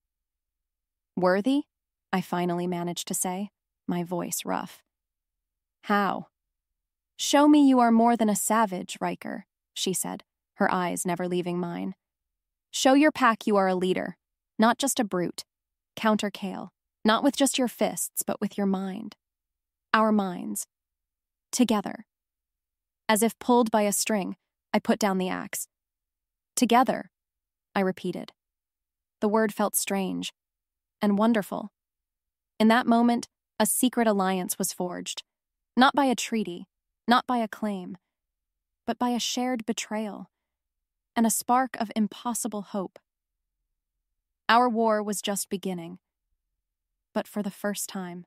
Worthy? I finally managed to say, my voice rough. How? Show me you are more than a savage, Riker, she said, her eyes never leaving mine. Show your pack you are a leader, not just a brute. Counter Kale, Not with just your fists, but with your mind. Our minds. Together. As if pulled by a string, I put down the axe. Together, I repeated. The word felt strange and wonderful. In that moment, a secret alliance was forged, not by a treaty, not by a claim, but by a shared betrayal and a spark of impossible hope. Our war was just beginning, but for the first time,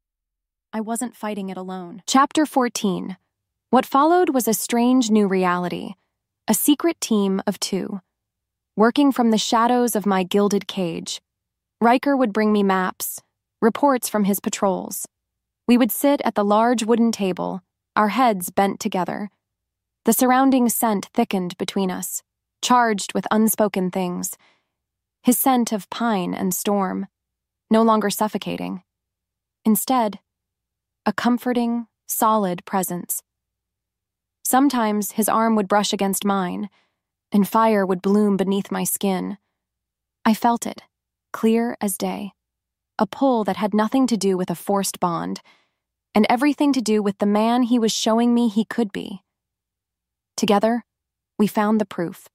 I wasn't fighting it alone. Chapter fourteen. What followed was a strange new reality, a secret team of two. Working from the shadows of my gilded cage, Riker would bring me maps, reports from his patrols. We would sit at the large wooden table, our heads bent together. The surrounding scent thickened between us, charged with unspoken things. His scent of pine and storm, no longer suffocating. Instead, a comforting, solid presence. Sometimes his arm would brush against mine, and fire would bloom beneath my skin. I felt it, clear as day. A pull that had nothing to do with a forced bond, and everything to do with the man he was showing me he could be. Together, we found the proof.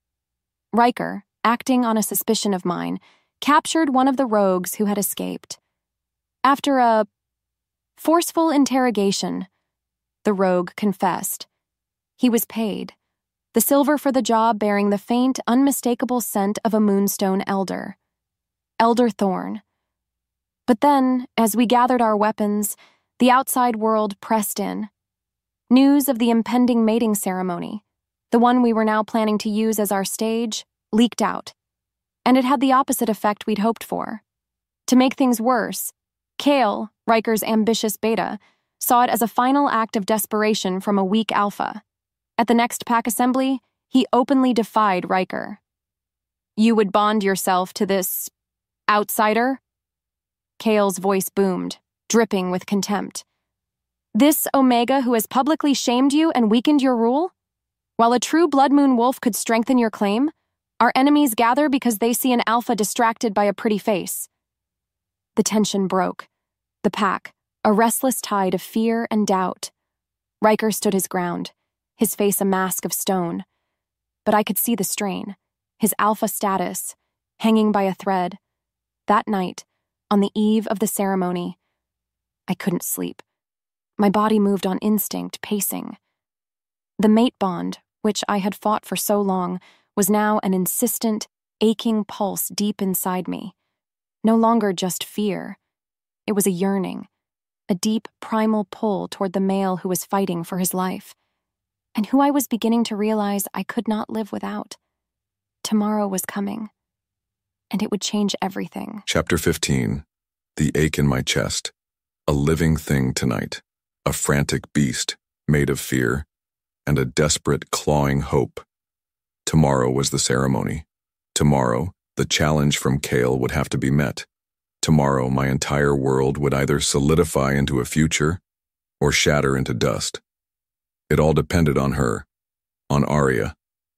Riker, acting on a suspicion of mine, captured one of the rogues who had escaped. After a forceful interrogation, the rogue confessed. He was paid, the silver for the job bearing the faint, unmistakable scent of a Moonstone elder. Elder Thorn. But then, as we gathered our weapons, the outside world pressed in. News of the impending mating ceremony, the one we were now planning to use as our stage, leaked out. And it had the opposite effect we'd hoped for. To make things worse, Kale, Riker's ambitious beta, saw it as a final act of desperation from a weak alpha. At the next pack assembly, he openly defied Riker. You would bond yourself to this outsider? Kale's voice boomed, dripping with contempt. This Omega who has publicly shamed you and weakened your rule? While a true Blood Moon wolf could strengthen your claim, our enemies gather because they see an alpha distracted by a pretty face. The tension broke. The pack, a restless tide of fear and doubt. Riker stood his ground, his face a mask of stone. But I could see the strain, his alpha status, hanging by a thread. That night, on the eve of the ceremony, I couldn't sleep. My body moved on instinct, pacing. The mate bond, which I had fought for so long, was now an insistent, aching pulse deep inside me. No longer just fear. It was a yearning, a deep, primal pull toward the male who was fighting for his life, and who I was beginning to realize I could not live without. Tomorrow was coming, and it would change everything. Chapter fifteen. The ache in my chest. A living thing tonight. A frantic beast, made of fear, and a desperate, clawing hope. Tomorrow was the ceremony. Tomorrow, the challenge from Kale would have to be met. Tomorrow, my entire world would either solidify into a future or shatter into dust. It all depended on her, on Arya.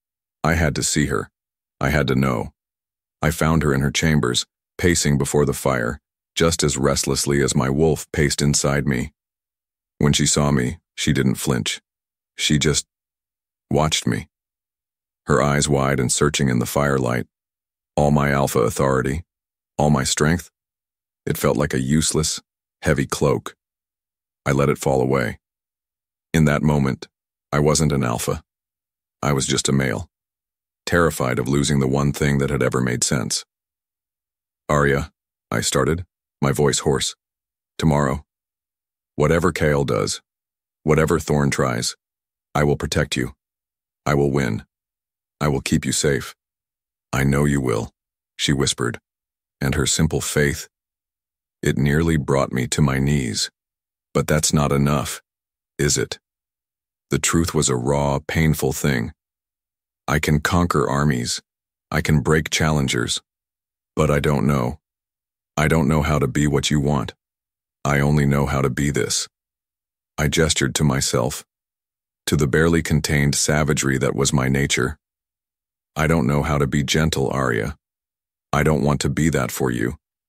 I had to see her. I had to know. I found her in her chambers, pacing before the fire, just as restlessly as my wolf paced inside me. When she saw me, she didn't flinch. She just watched me. Her eyes wide and searching in the firelight. All my alpha authority, all my strength. It felt like a useless, heavy cloak. I let it fall away. In that moment, I wasn't an alpha. I was just a male, terrified of losing the one thing that had ever made sense. Arya, I started, my voice hoarse. Tomorrow, whatever Kale does, whatever Thorn tries, I will protect you. I will win. I will keep you safe. I know you will, she whispered, and her simple faith, it nearly brought me to my knees. But that's not enough, is it? The truth was a raw, painful thing. I can conquer armies. I can break challengers. But I don't know. I don't know how to be what you want. I only know how to be this. I gestured to myself, to the barely contained savagery that was my nature. I don't know how to be gentle, Arya. I don't want to be that for you.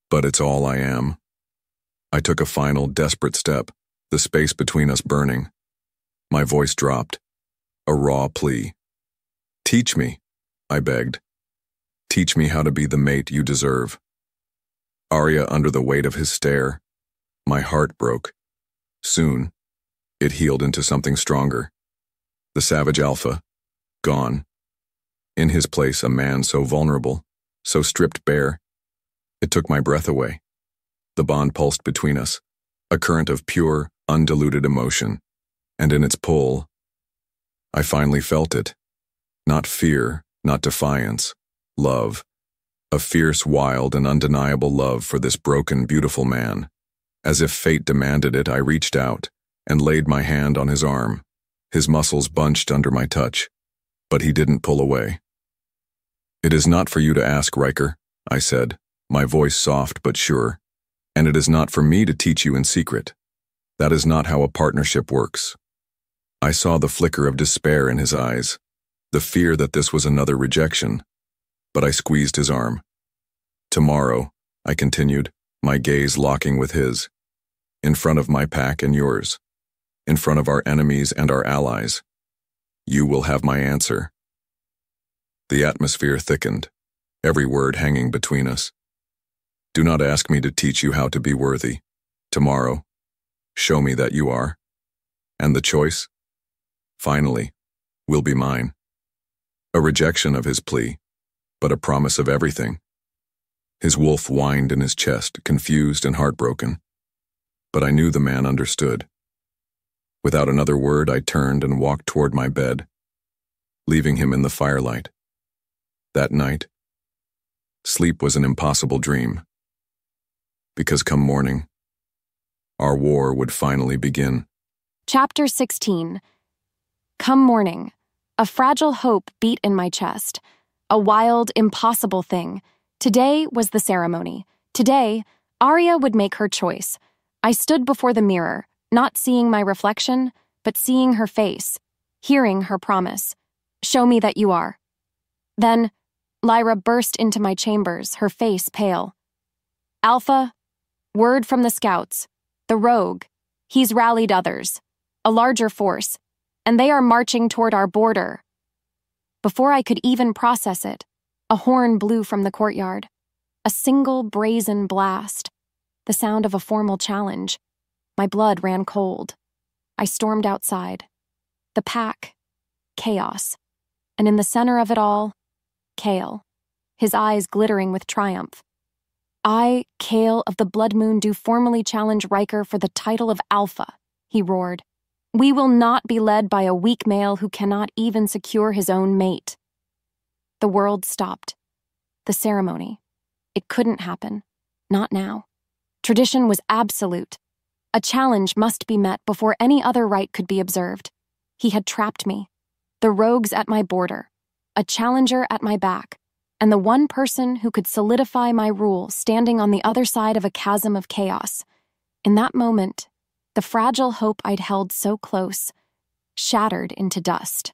But it's all I am. I took a final, desperate step, the space between us burning. My voice dropped, a raw plea. Teach me, I begged. Teach me how to be the mate you deserve. Arya under the weight of his stare. My heart broke. Soon, it healed into something stronger. The savage alpha, gone. In his place, a man so vulnerable, so stripped bare. It took my breath away. The bond pulsed between us, a current of pure, undiluted emotion, and in its pull, I finally felt it. Not fear, not defiance, love. A fierce, wild, and undeniable love for this broken, beautiful man. As if fate demanded it, I reached out and laid my hand on his arm. His muscles bunched under my touch, but he didn't pull away. It is not for you to ask, Riker, I said, my voice soft but sure, and it is not for me to teach you in secret. That is not how a partnership works. I saw the flicker of despair in his eyes, the fear that this was another rejection, but I squeezed his arm. Tomorrow, I continued, my gaze locking with his, in front of my pack and yours, in front of our enemies and our allies, you will have my answer. The atmosphere thickened, every word hanging between us. Do not ask me to teach you how to be worthy. Tomorrow, show me that you are. And the choice, finally, will be mine. A rejection of his plea, but a promise of everything. His wolf whined in his chest, confused and heartbroken. But I knew the man understood. Without another word, I turned and walked toward my bed, leaving him in the firelight. That night, sleep was an impossible dream. Because come morning, our war would finally begin. Chapter sixteen. Come morning, a fragile hope beat in my chest. A wild, impossible thing. Today was the ceremony. Today, Arya would make her choice. I stood before the mirror, not seeing my reflection, but seeing her face, hearing her promise. Show me that you are. Then, Lyra burst into my chambers, her face pale. Alpha, word from the scouts. The rogue. He's rallied others. A larger force. And they are marching toward our border. Before I could even process it, a horn blew from the courtyard. A single brazen blast. The sound of a formal challenge. My blood ran cold. I stormed outside. The pack. Chaos. And in the center of it all, Kale. His eyes glittering with triumph. I, Kale of the Blood Moon, do formally challenge Riker for the title of Alpha, he roared. We will not be led by a weak male who cannot even secure his own mate. The world stopped. The ceremony. It couldn't happen. Not now. Tradition was absolute. A challenge must be met before any other rite could be observed. He had trapped me. The rogues at my border. A challenger at my back. And the one person who could solidify my rule standing on the other side of a chasm of chaos. In that moment, the fragile hope I'd held so close shattered into dust.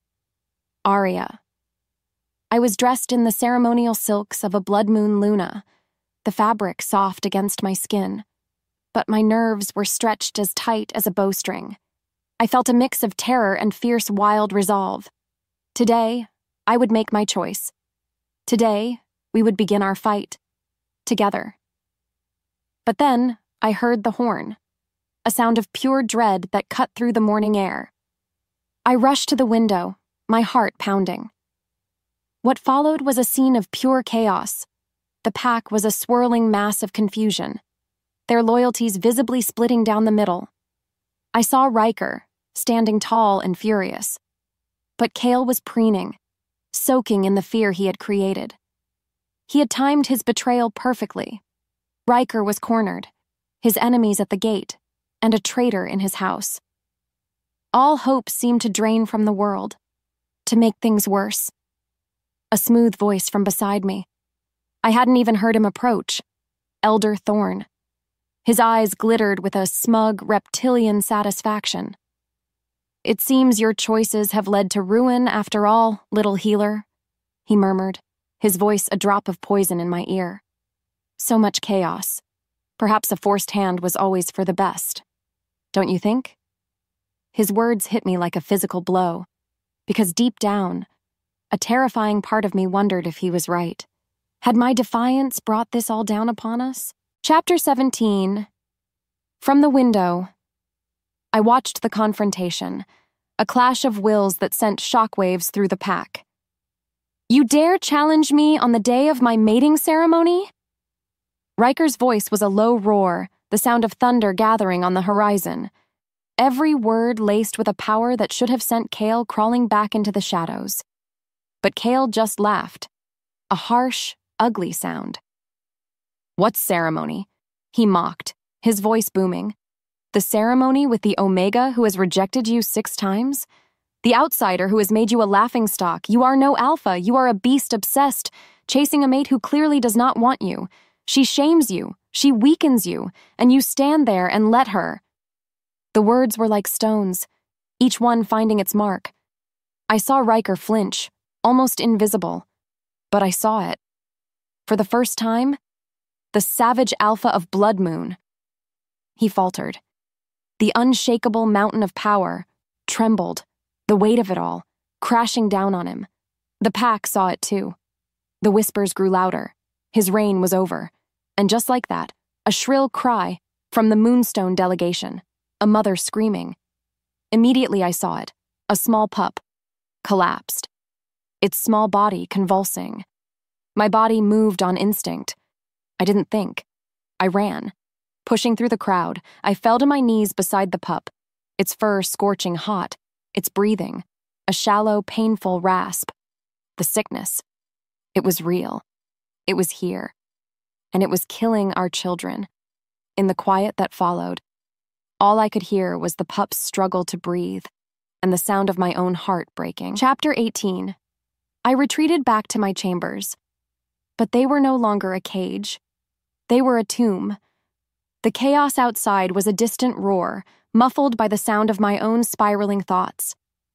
Arya. I was dressed in the ceremonial silks of a blood moon Luna, the fabric soft against my skin, but my nerves were stretched as tight as a bowstring. I felt a mix of terror and fierce wild resolve. Today, I would make my choice. Today, we would begin our fight. Together. But then, I heard the horn. A sound of pure dread that cut through the morning air. I rushed to the window, my heart pounding. What followed was a scene of pure chaos. The pack was a swirling mass of confusion, their loyalties visibly splitting down the middle. I saw Riker, standing tall and furious. But Kale was preening, soaking in the fear he had created. He had timed his betrayal perfectly. Riker was cornered, his enemies at the gate, and a traitor in his house. All hope seemed to drain from the world, to make things worse. A smooth voice from beside me. I hadn't even heard him approach. Elder Thorn. His eyes glittered with a smug, reptilian satisfaction. It seems your choices have led to ruin after all, little healer, he murmured, his voice a drop of poison in my ear. So much chaos. Perhaps a forced hand was always for the best. Don't you think? His words hit me like a physical blow, because deep down, a terrifying part of me wondered if he was right. Had my defiance brought this all down upon us? Chapter seventeen. From the window, I watched the confrontation, a clash of wills that sent shockwaves through the pack. You dare challenge me on the day of my mating ceremony? Riker's voice was a low roar, the sound of thunder gathering on the horizon. Every word laced with a power that should have sent Kale crawling back into the shadows. But Kale just laughed, a harsh, ugly sound. What ceremony? He mocked, his voice booming. The ceremony with the Omega who has rejected you six times? The outsider who has made you a laughingstock. You are no alpha. You are a beast obsessed, chasing a mate who clearly does not want you. She shames you. She weakens you. And you stand there and let her. The words were like stones, each one finding its mark. I saw Riker flinch, almost invisible. But I saw it. For the first time, the savage alpha of Blood Moon. He faltered. The unshakable mountain of power trembled, the weight of it all, crashing down on him. The pack saw it too. The whispers grew louder. His reign was over. And just like that, a shrill cry from the Moonstone delegation, a mother screaming. Immediately I saw it, a small pup, collapsed. Its small body convulsing. My body moved on instinct. I didn't think. I ran. Pushing through the crowd, I fell to my knees beside the pup, its fur scorching hot, its breathing, a shallow, painful rasp. The sickness. It was real. It was here. And it was killing our children. In the quiet that followed, all I could hear was the pup's struggle to breathe and the sound of my own heart breaking. Chapter eighteen. I retreated back to my chambers. But they were no longer a cage. They were a tomb. The chaos outside was a distant roar, muffled by the sound of my own spiraling thoughts.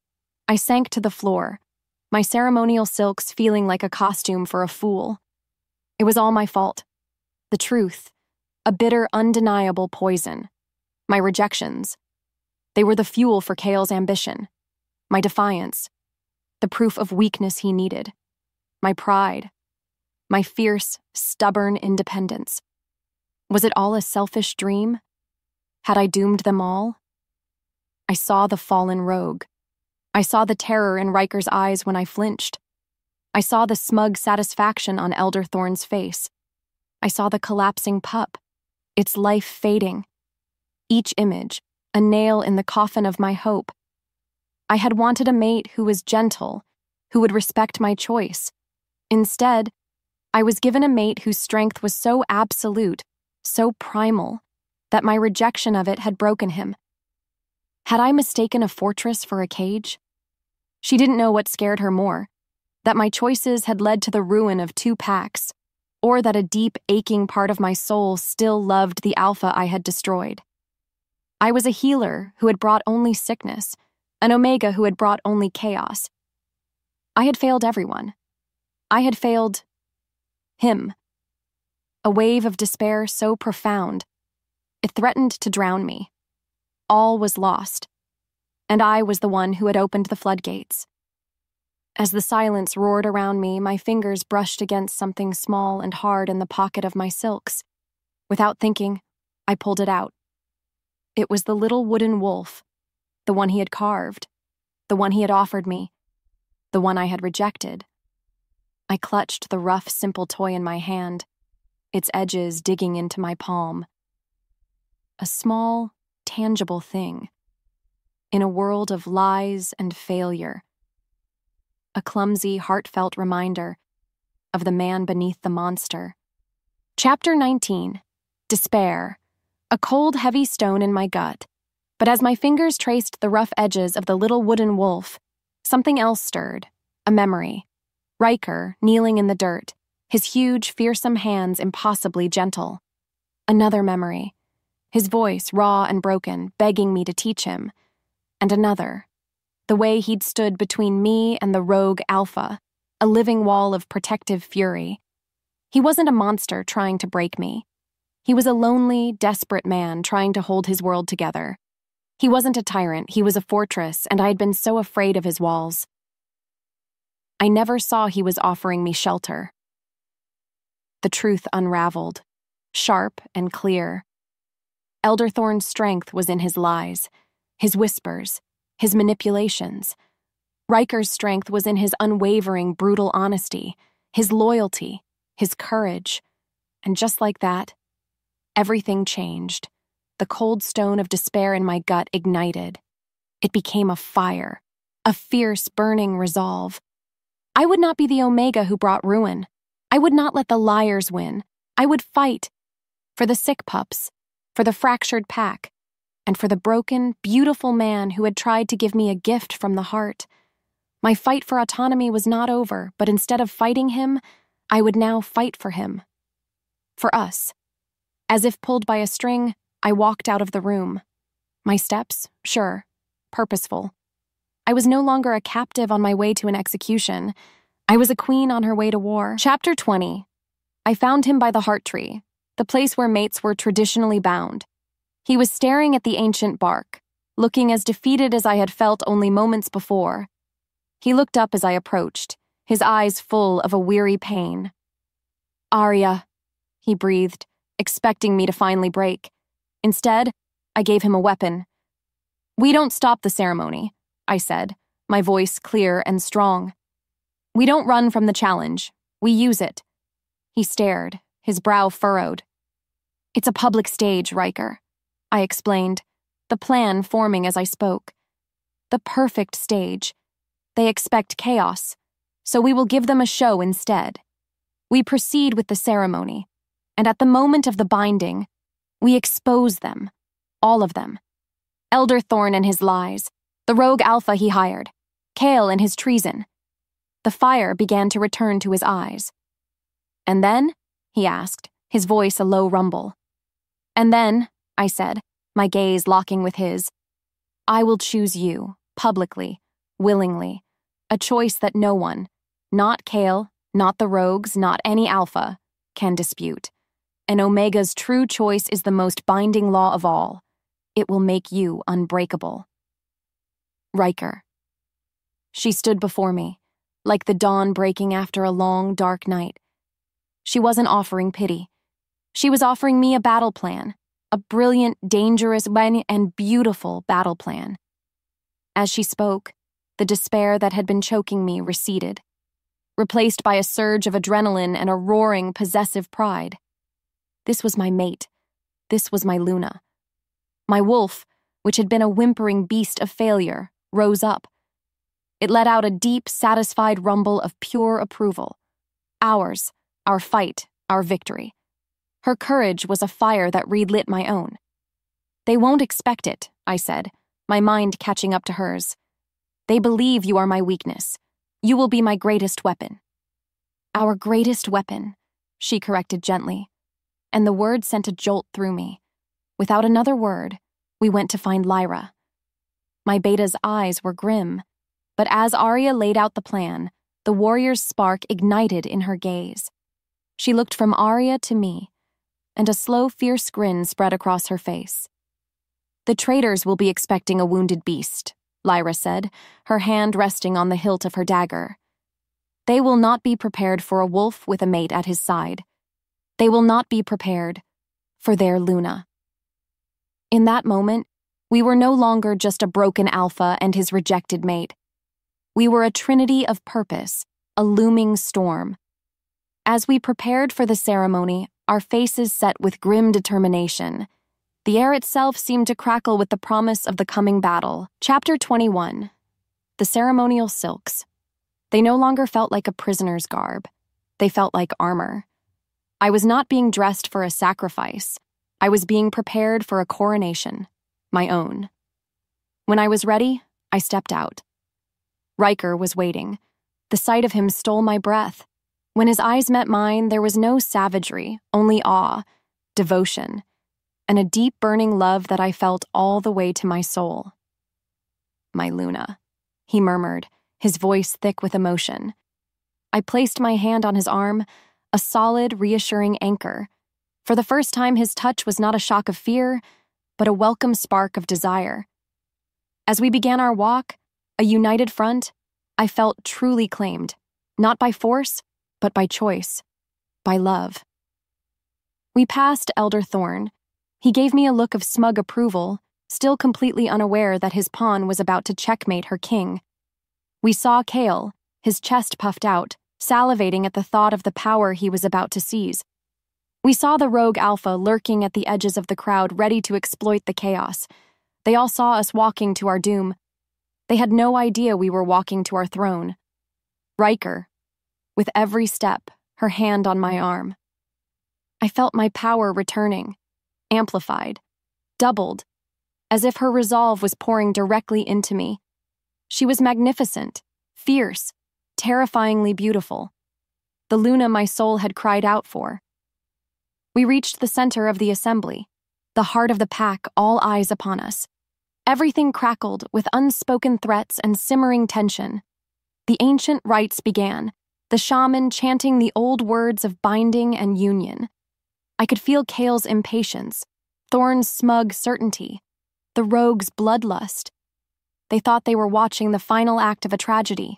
I sank to the floor, my ceremonial silks feeling like a costume for a fool. It was all my fault. The truth, a bitter, undeniable poison. My rejections. They were the fuel for Kale's ambition. My defiance. The proof of weakness he needed. My pride. My fierce, stubborn independence. Was it all a selfish dream? Had I doomed them all? I saw the fallen rogue. I saw the terror in Riker's eyes when I flinched. I saw the smug satisfaction on Elder Thorne's face. I saw the collapsing pup, its life fading. Each image, a nail in the coffin of my hope. I had wanted a mate who was gentle, who would respect my choice. Instead, I was given a mate whose strength was so absolute, so primal, that my rejection of it had broken him. Had I mistaken a fortress for a cage? She didn't know what scared her more, that my choices had led to the ruin of two packs, or that a deep, aching part of my soul still loved the alpha I had destroyed. I was a healer who had brought only sickness, an Omega who had brought only chaos. I had failed everyone. I had failed him. A wave of despair so profound, it threatened to drown me. All was lost, and I was the one who had opened the floodgates. As the silence roared around me, my fingers brushed against something small and hard in the pocket of my silks. Without thinking, I pulled it out. It was the little wooden wolf, the one he had carved, the one he had offered me, the one I had rejected. I clutched the rough, simple toy in my hand, its edges digging into my palm. A small, tangible thing, in a world of lies and failure. A clumsy, heartfelt reminder of the man beneath the monster. Chapter nineteen. Despair. A cold, heavy stone in my gut. But as my fingers traced the rough edges of the little wooden wolf, something else stirred. A memory. Riker, kneeling in the dirt, his huge, fearsome hands impossibly gentle. Another memory. His voice, raw and broken, begging me to teach him. And another. The way he'd stood between me and the rogue alpha, a living wall of protective fury. He wasn't a monster trying to break me. He was a lonely, desperate man trying to hold his world together. He wasn't a tyrant, he was a fortress, and I had been so afraid of his walls. I never saw he was offering me shelter. The truth unraveled, sharp and clear. Elderthorn's strength was in his lies, his whispers, his manipulations. Riker's strength was in his unwavering, brutal honesty, his loyalty, his courage. And just like that, everything changed. The cold stone of despair in my gut ignited. It became a fire, a fierce, burning resolve. I would not be the Omega who brought ruin. I would not let the liars win. I would fight for the sick pups, for the fractured pack, and for the broken, beautiful man who had tried to give me a gift from the heart. My fight for autonomy was not over, but instead of fighting him, I would now fight for him. For us. As if pulled by a string, I walked out of the room. My steps, sure, purposeful. I was no longer a captive on my way to an execution. I was a queen on her way to war. Chapter twenty. I found him by the heart tree, the place where mates were traditionally bound. He was staring at the ancient bark, looking as defeated as I had felt only moments before. He looked up as I approached, his eyes full of a weary pain. "Arya," he breathed, expecting me to finally break. Instead, I gave him a weapon. "We don't stop the ceremony," I said, my voice clear and strong. "We don't run from the challenge. We use it." He stared, his brow furrowed. "It's a public stage, Riker," I explained, the plan forming as I spoke. "The perfect stage. They expect chaos, so we will give them a show instead. We proceed with the ceremony, and at the moment of the binding, we expose them, all of them. Elderthorn and his lies, the rogue alpha he hired, Kale and his treason." The fire began to return to his eyes. "And then?" he asked, his voice a low rumble. "And then," I said, my gaze locking with his, "I will choose you, publicly, willingly, a choice that no one, not Kale, not the rogues, not any alpha, can dispute. And Omega's true choice is the most binding law of all. It will make you unbreakable." Riker. She stood before me, like the dawn breaking after a long, dark night. She wasn't offering pity. She was offering me a battle plan, a brilliant, dangerous, and beautiful battle plan. As she spoke, the despair that had been choking me receded, replaced by a surge of adrenaline and a roaring, possessive pride. This was my mate. This was my Luna. My wolf, which had been a whimpering beast of failure, rose up. It let out a deep, satisfied rumble of pure approval. Ours, our fight, our victory. Her courage was a fire that relit my own. "They won't expect it," I said, my mind catching up to hers. "They believe you are my weakness. You will be my greatest weapon." "Our greatest weapon," she corrected gently, and the word sent a jolt through me. Without another word, we went to find Lyra. My beta's eyes were grim, but as Arya laid out the plan, the warrior's spark ignited in her gaze. She looked from Arya to me, and a slow, fierce grin spread across her face. "The traitors will be expecting a wounded beast," Lyra said, her hand resting on the hilt of her dagger. "They will not be prepared for a wolf with a mate at his side. They will not be prepared for their Luna." In that moment, we were no longer just a broken alpha and his rejected mate. We were a trinity of purpose, a looming storm. As we prepared for the ceremony, our faces set with grim determination. The air itself seemed to crackle with the promise of the coming battle. Chapter twenty-one. The ceremonial silks. They no longer felt like a prisoner's garb. They felt like armor. I was not being dressed for a sacrifice. I was being prepared for a coronation, my own. When I was ready, I stepped out. Riker was waiting. The sight of him stole my breath. When his eyes met mine, there was no savagery, only awe, devotion, and a deep burning love that I felt all the way to my soul. "My Luna," he murmured, his voice thick with emotion. I placed my hand on his arm, a solid, reassuring anchor. For the first time, his touch was not a shock of fear, but a welcome spark of desire. As we began our walk, a united front, I felt truly claimed, not by force, but by choice, by love. We passed Elder Thorn. He gave me a look of smug approval, still completely unaware that his pawn was about to checkmate her king. We saw Chaol, his chest puffed out, salivating at the thought of the power he was about to seize. We saw the rogue Alpha lurking at the edges of the crowd, ready to exploit the chaos. They all saw us walking to our doom. They had no idea we were walking to our throne. Riker, with every step, her hand on my arm. I felt my power returning, amplified, doubled, as if her resolve was pouring directly into me. She was magnificent, fierce, terrifyingly beautiful. The Luna my soul had cried out for. We reached the center of the assembly, the heart of the pack, all eyes upon us. Everything crackled with unspoken threats and simmering tension. The ancient rites began, the shaman chanting the old words of binding and union. I could feel Chaol's impatience, Thorn's smug certainty, the rogue's bloodlust. They thought they were watching the final act of a tragedy.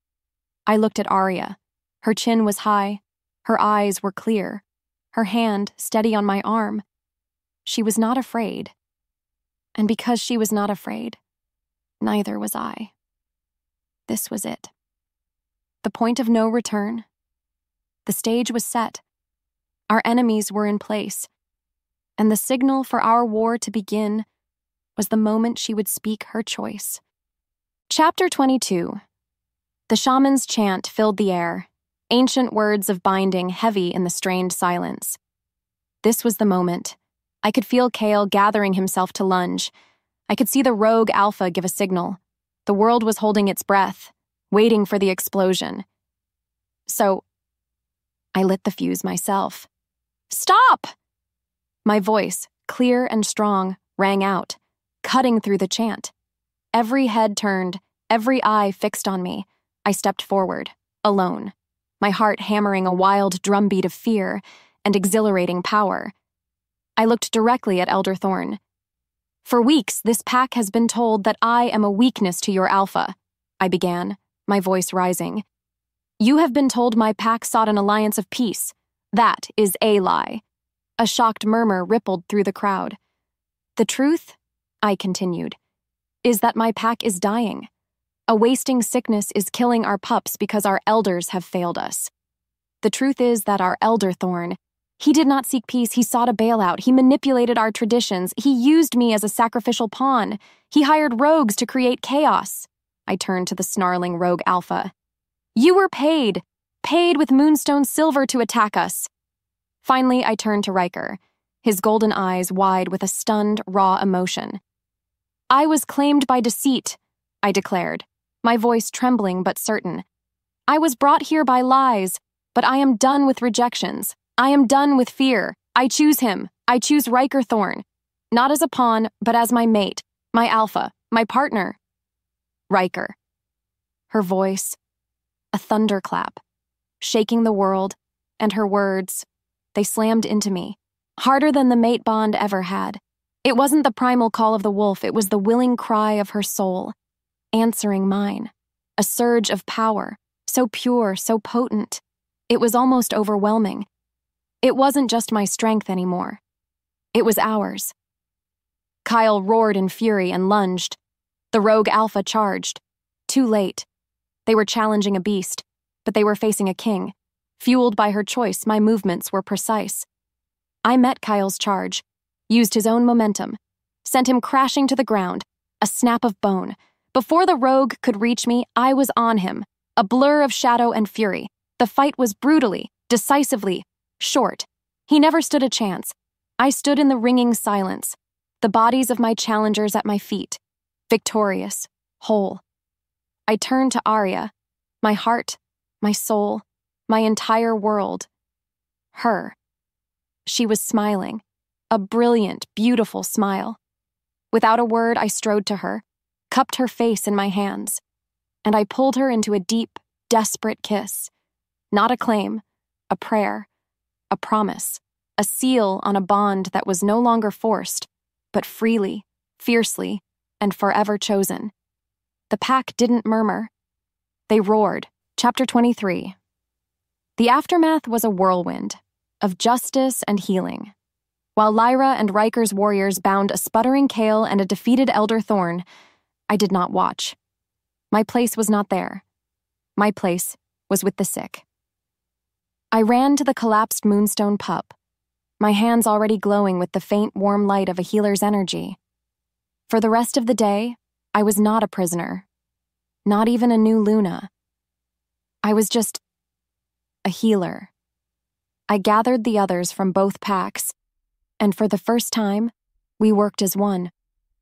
I looked at Arya. Her chin was high, her eyes were clear, her hand steady on my arm. She was not afraid. And because she was not afraid, neither was I. This was it. The point of no return. The stage was set. Our enemies were in place. And the signal for our war to begin was the moment she would speak her choice. Chapter twenty-two. The shaman's chant filled the air, ancient words of binding heavy in the strained silence. This was the moment. I could feel Chaol gathering himself to lunge. I could see the rogue Alpha give a signal. The world was holding its breath, waiting for the explosion. So, I lit the fuse myself. Stop! My voice, clear and strong, rang out, cutting through the chant. Every head turned, every eye fixed on me. I stepped forward, alone, my heart hammering a wild drumbeat of fear and exhilarating power. I looked directly at Elder Thorn. For weeks, this pack has been told that I am a weakness to your Alpha, I began, my voice rising. You have been told my pack sought an alliance of peace. That is a lie. A shocked murmur rippled through the crowd. The truth, I continued, is that my pack is dying. A wasting sickness is killing our pups because our elders have failed us. The truth is that our Elder Thorn, he did not seek peace, he sought a bailout, he manipulated our traditions, he used me as a sacrificial pawn, he hired rogues to create chaos. I turned to the snarling rogue Alpha. You were paid, paid with moonstone silver to attack us. Finally, I turned to Riker, his golden eyes wide with a stunned, raw emotion. I was claimed by deceit, I declared, my voice trembling but certain. I was brought here by lies, but I am done with rejections. I am done with fear. I choose him. I choose Riker Thorn. Not as a pawn, but as my mate, my Alpha, my partner. Riker. Her voice, a thunderclap, shaking the world, and her words, they slammed into me, harder than the mate bond ever had. It wasn't the primal call of the wolf, it was the willing cry of her soul, answering mine. A surge of power, so pure, so potent. It was almost overwhelming. It wasn't just my strength anymore. It was ours. Kyle roared in fury and lunged. The rogue Alpha charged. Too late. They were challenging a beast, but they were facing a king. Fueled by her choice, my movements were precise. I met Kyle's charge, used his own momentum, sent him crashing to the ground, a snap of bone. Before the rogue could reach me, I was on him, a blur of shadow and fury. The fight was brutally, decisively, short. He never stood a chance. I stood in the ringing silence, the bodies of my challengers at my feet, victorious, whole. I turned to Arya, my heart, my soul, my entire world. Her. She was smiling, a brilliant, beautiful smile. Without a word, I strode to her, cupped her face in my hands, and I pulled her into a deep, desperate kiss. Not a claim, a prayer, a promise, a seal on a bond that was no longer forced, but freely, fiercely, and forever chosen. The pack didn't murmur. They roared. Chapter twenty-three. The aftermath was a whirlwind of justice and healing. While Lyra and Riker's warriors bound a sputtering Kale and a defeated Elder Thorn, I did not watch. My place was not there. My place was with the sick. I ran to the collapsed Moonstone pup, my hands already glowing with the faint, warm light of a healer's energy. For the rest of the day, I was not a prisoner, not even a new Luna. I was just a healer. I gathered the others from both packs, and for the first time, we worked as one.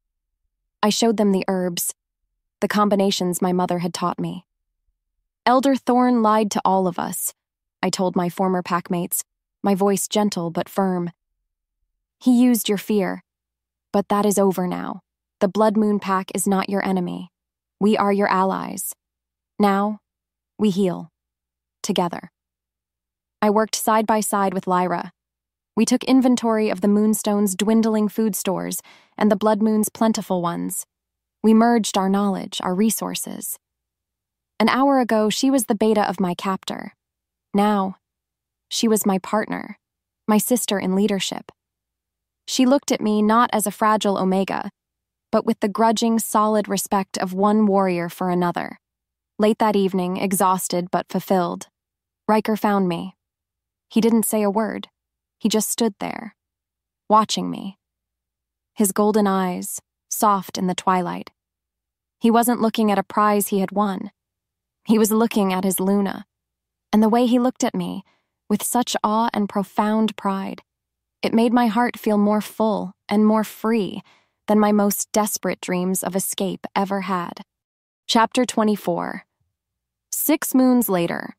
I showed them the herbs, the combinations my mother had taught me. Elder Thorn lied to all of us, I told my former packmates, my voice gentle but firm. He used your fear, but that is over now. The Blood Moon Pack is not your enemy. We are your allies. Now, we heal. Together. I worked side by side with Lyra. We took inventory of the Moonstone's dwindling food stores and the Blood Moon's plentiful ones. We merged our knowledge, our resources. An hour ago, she was the beta of my captor. Now, she was my partner, my sister in leadership. She looked at me not as a fragile Omega, but with the grudging, solid respect of one warrior for another. Late that evening, exhausted but fulfilled, Riker found me. He didn't say a word. He just stood there, watching me. His golden eyes, soft in the twilight. He wasn't looking at a prize he had won. He was looking at his Luna. And the way he looked at me, with such awe and profound pride, it made my heart feel more full and more free than my most desperate dreams of escape ever had. Chapter twenty-four. Six moons later.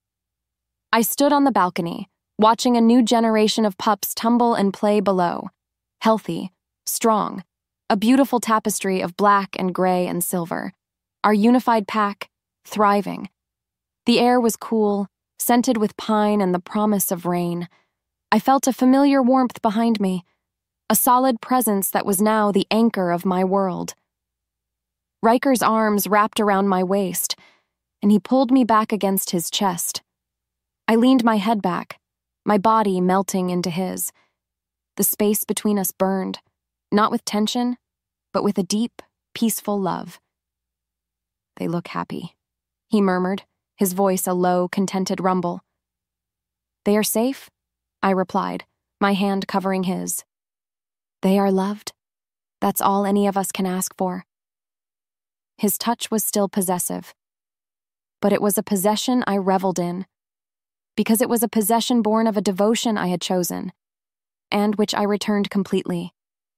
I stood on the balcony, watching a new generation of pups tumble and play below. Healthy, strong, a beautiful tapestry of black and gray and silver. Our unified pack, thriving. The air was cool, scented with pine and the promise of rain. I felt a familiar warmth behind me, a solid presence that was now the anchor of my world. Riker's arms wrapped around my waist, and he pulled me back against his chest. I leaned my head back, my body melting into his. The space between us burned, not with tension, but with a deep, peaceful love. "They look happy," he murmured, his voice a low, contented rumble. "They are safe?" I replied, my hand covering his. "They are loved. That's all any of us can ask for." His touch was still possessive, but it was a possession I reveled in, because it was a possession born of a devotion I had chosen, and which I returned completely.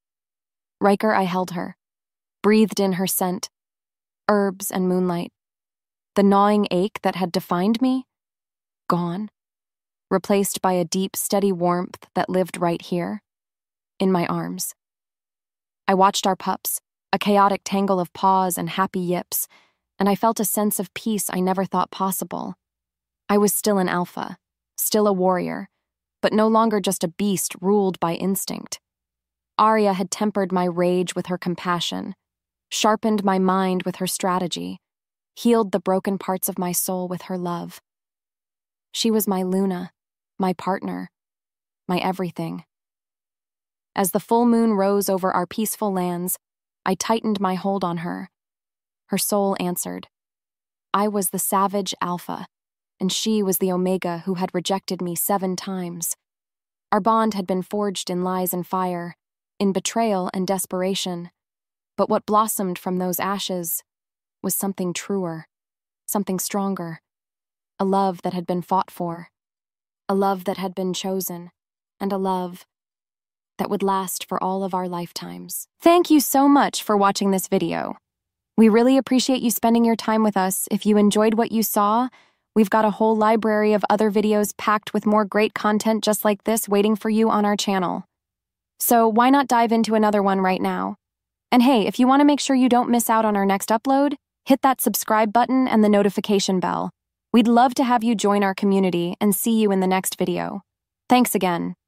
Riker, I held her, breathed in her scent, herbs and moonlight. The gnawing ache that had defined me, gone, replaced by a deep, steady warmth that lived right here, in my arms. I watched our pups, a chaotic tangle of paws and happy yips, and I felt a sense of peace I never thought possible. I was still an alpha, still a warrior, but no longer just a beast ruled by instinct. Arya had tempered my rage with her compassion, sharpened my mind with her strategy, healed the broken parts of my soul with her love. She was my Luna, my partner, my everything. As the full moon rose over our peaceful lands, I tightened my hold on her. Her soul answered. I was the savage alpha, and she was the Omega who had rejected me seven times. Our bond had been forged in lies and fire, in betrayal and desperation, but what blossomed from those ashes was something truer, something stronger, a love that had been fought for, a love that had been chosen, and a love that would last for all of our lifetimes. Thank you so much for watching this video. We really appreciate you spending your time with us. If you enjoyed what you saw, we've got a whole library of other videos packed with more great content just like this waiting for you on our channel. So why not dive into another one right now? And hey, if you want to make sure you don't miss out on our next upload, hit that subscribe button and the notification bell. We'd love to have you join our community and see you in the next video. Thanks again.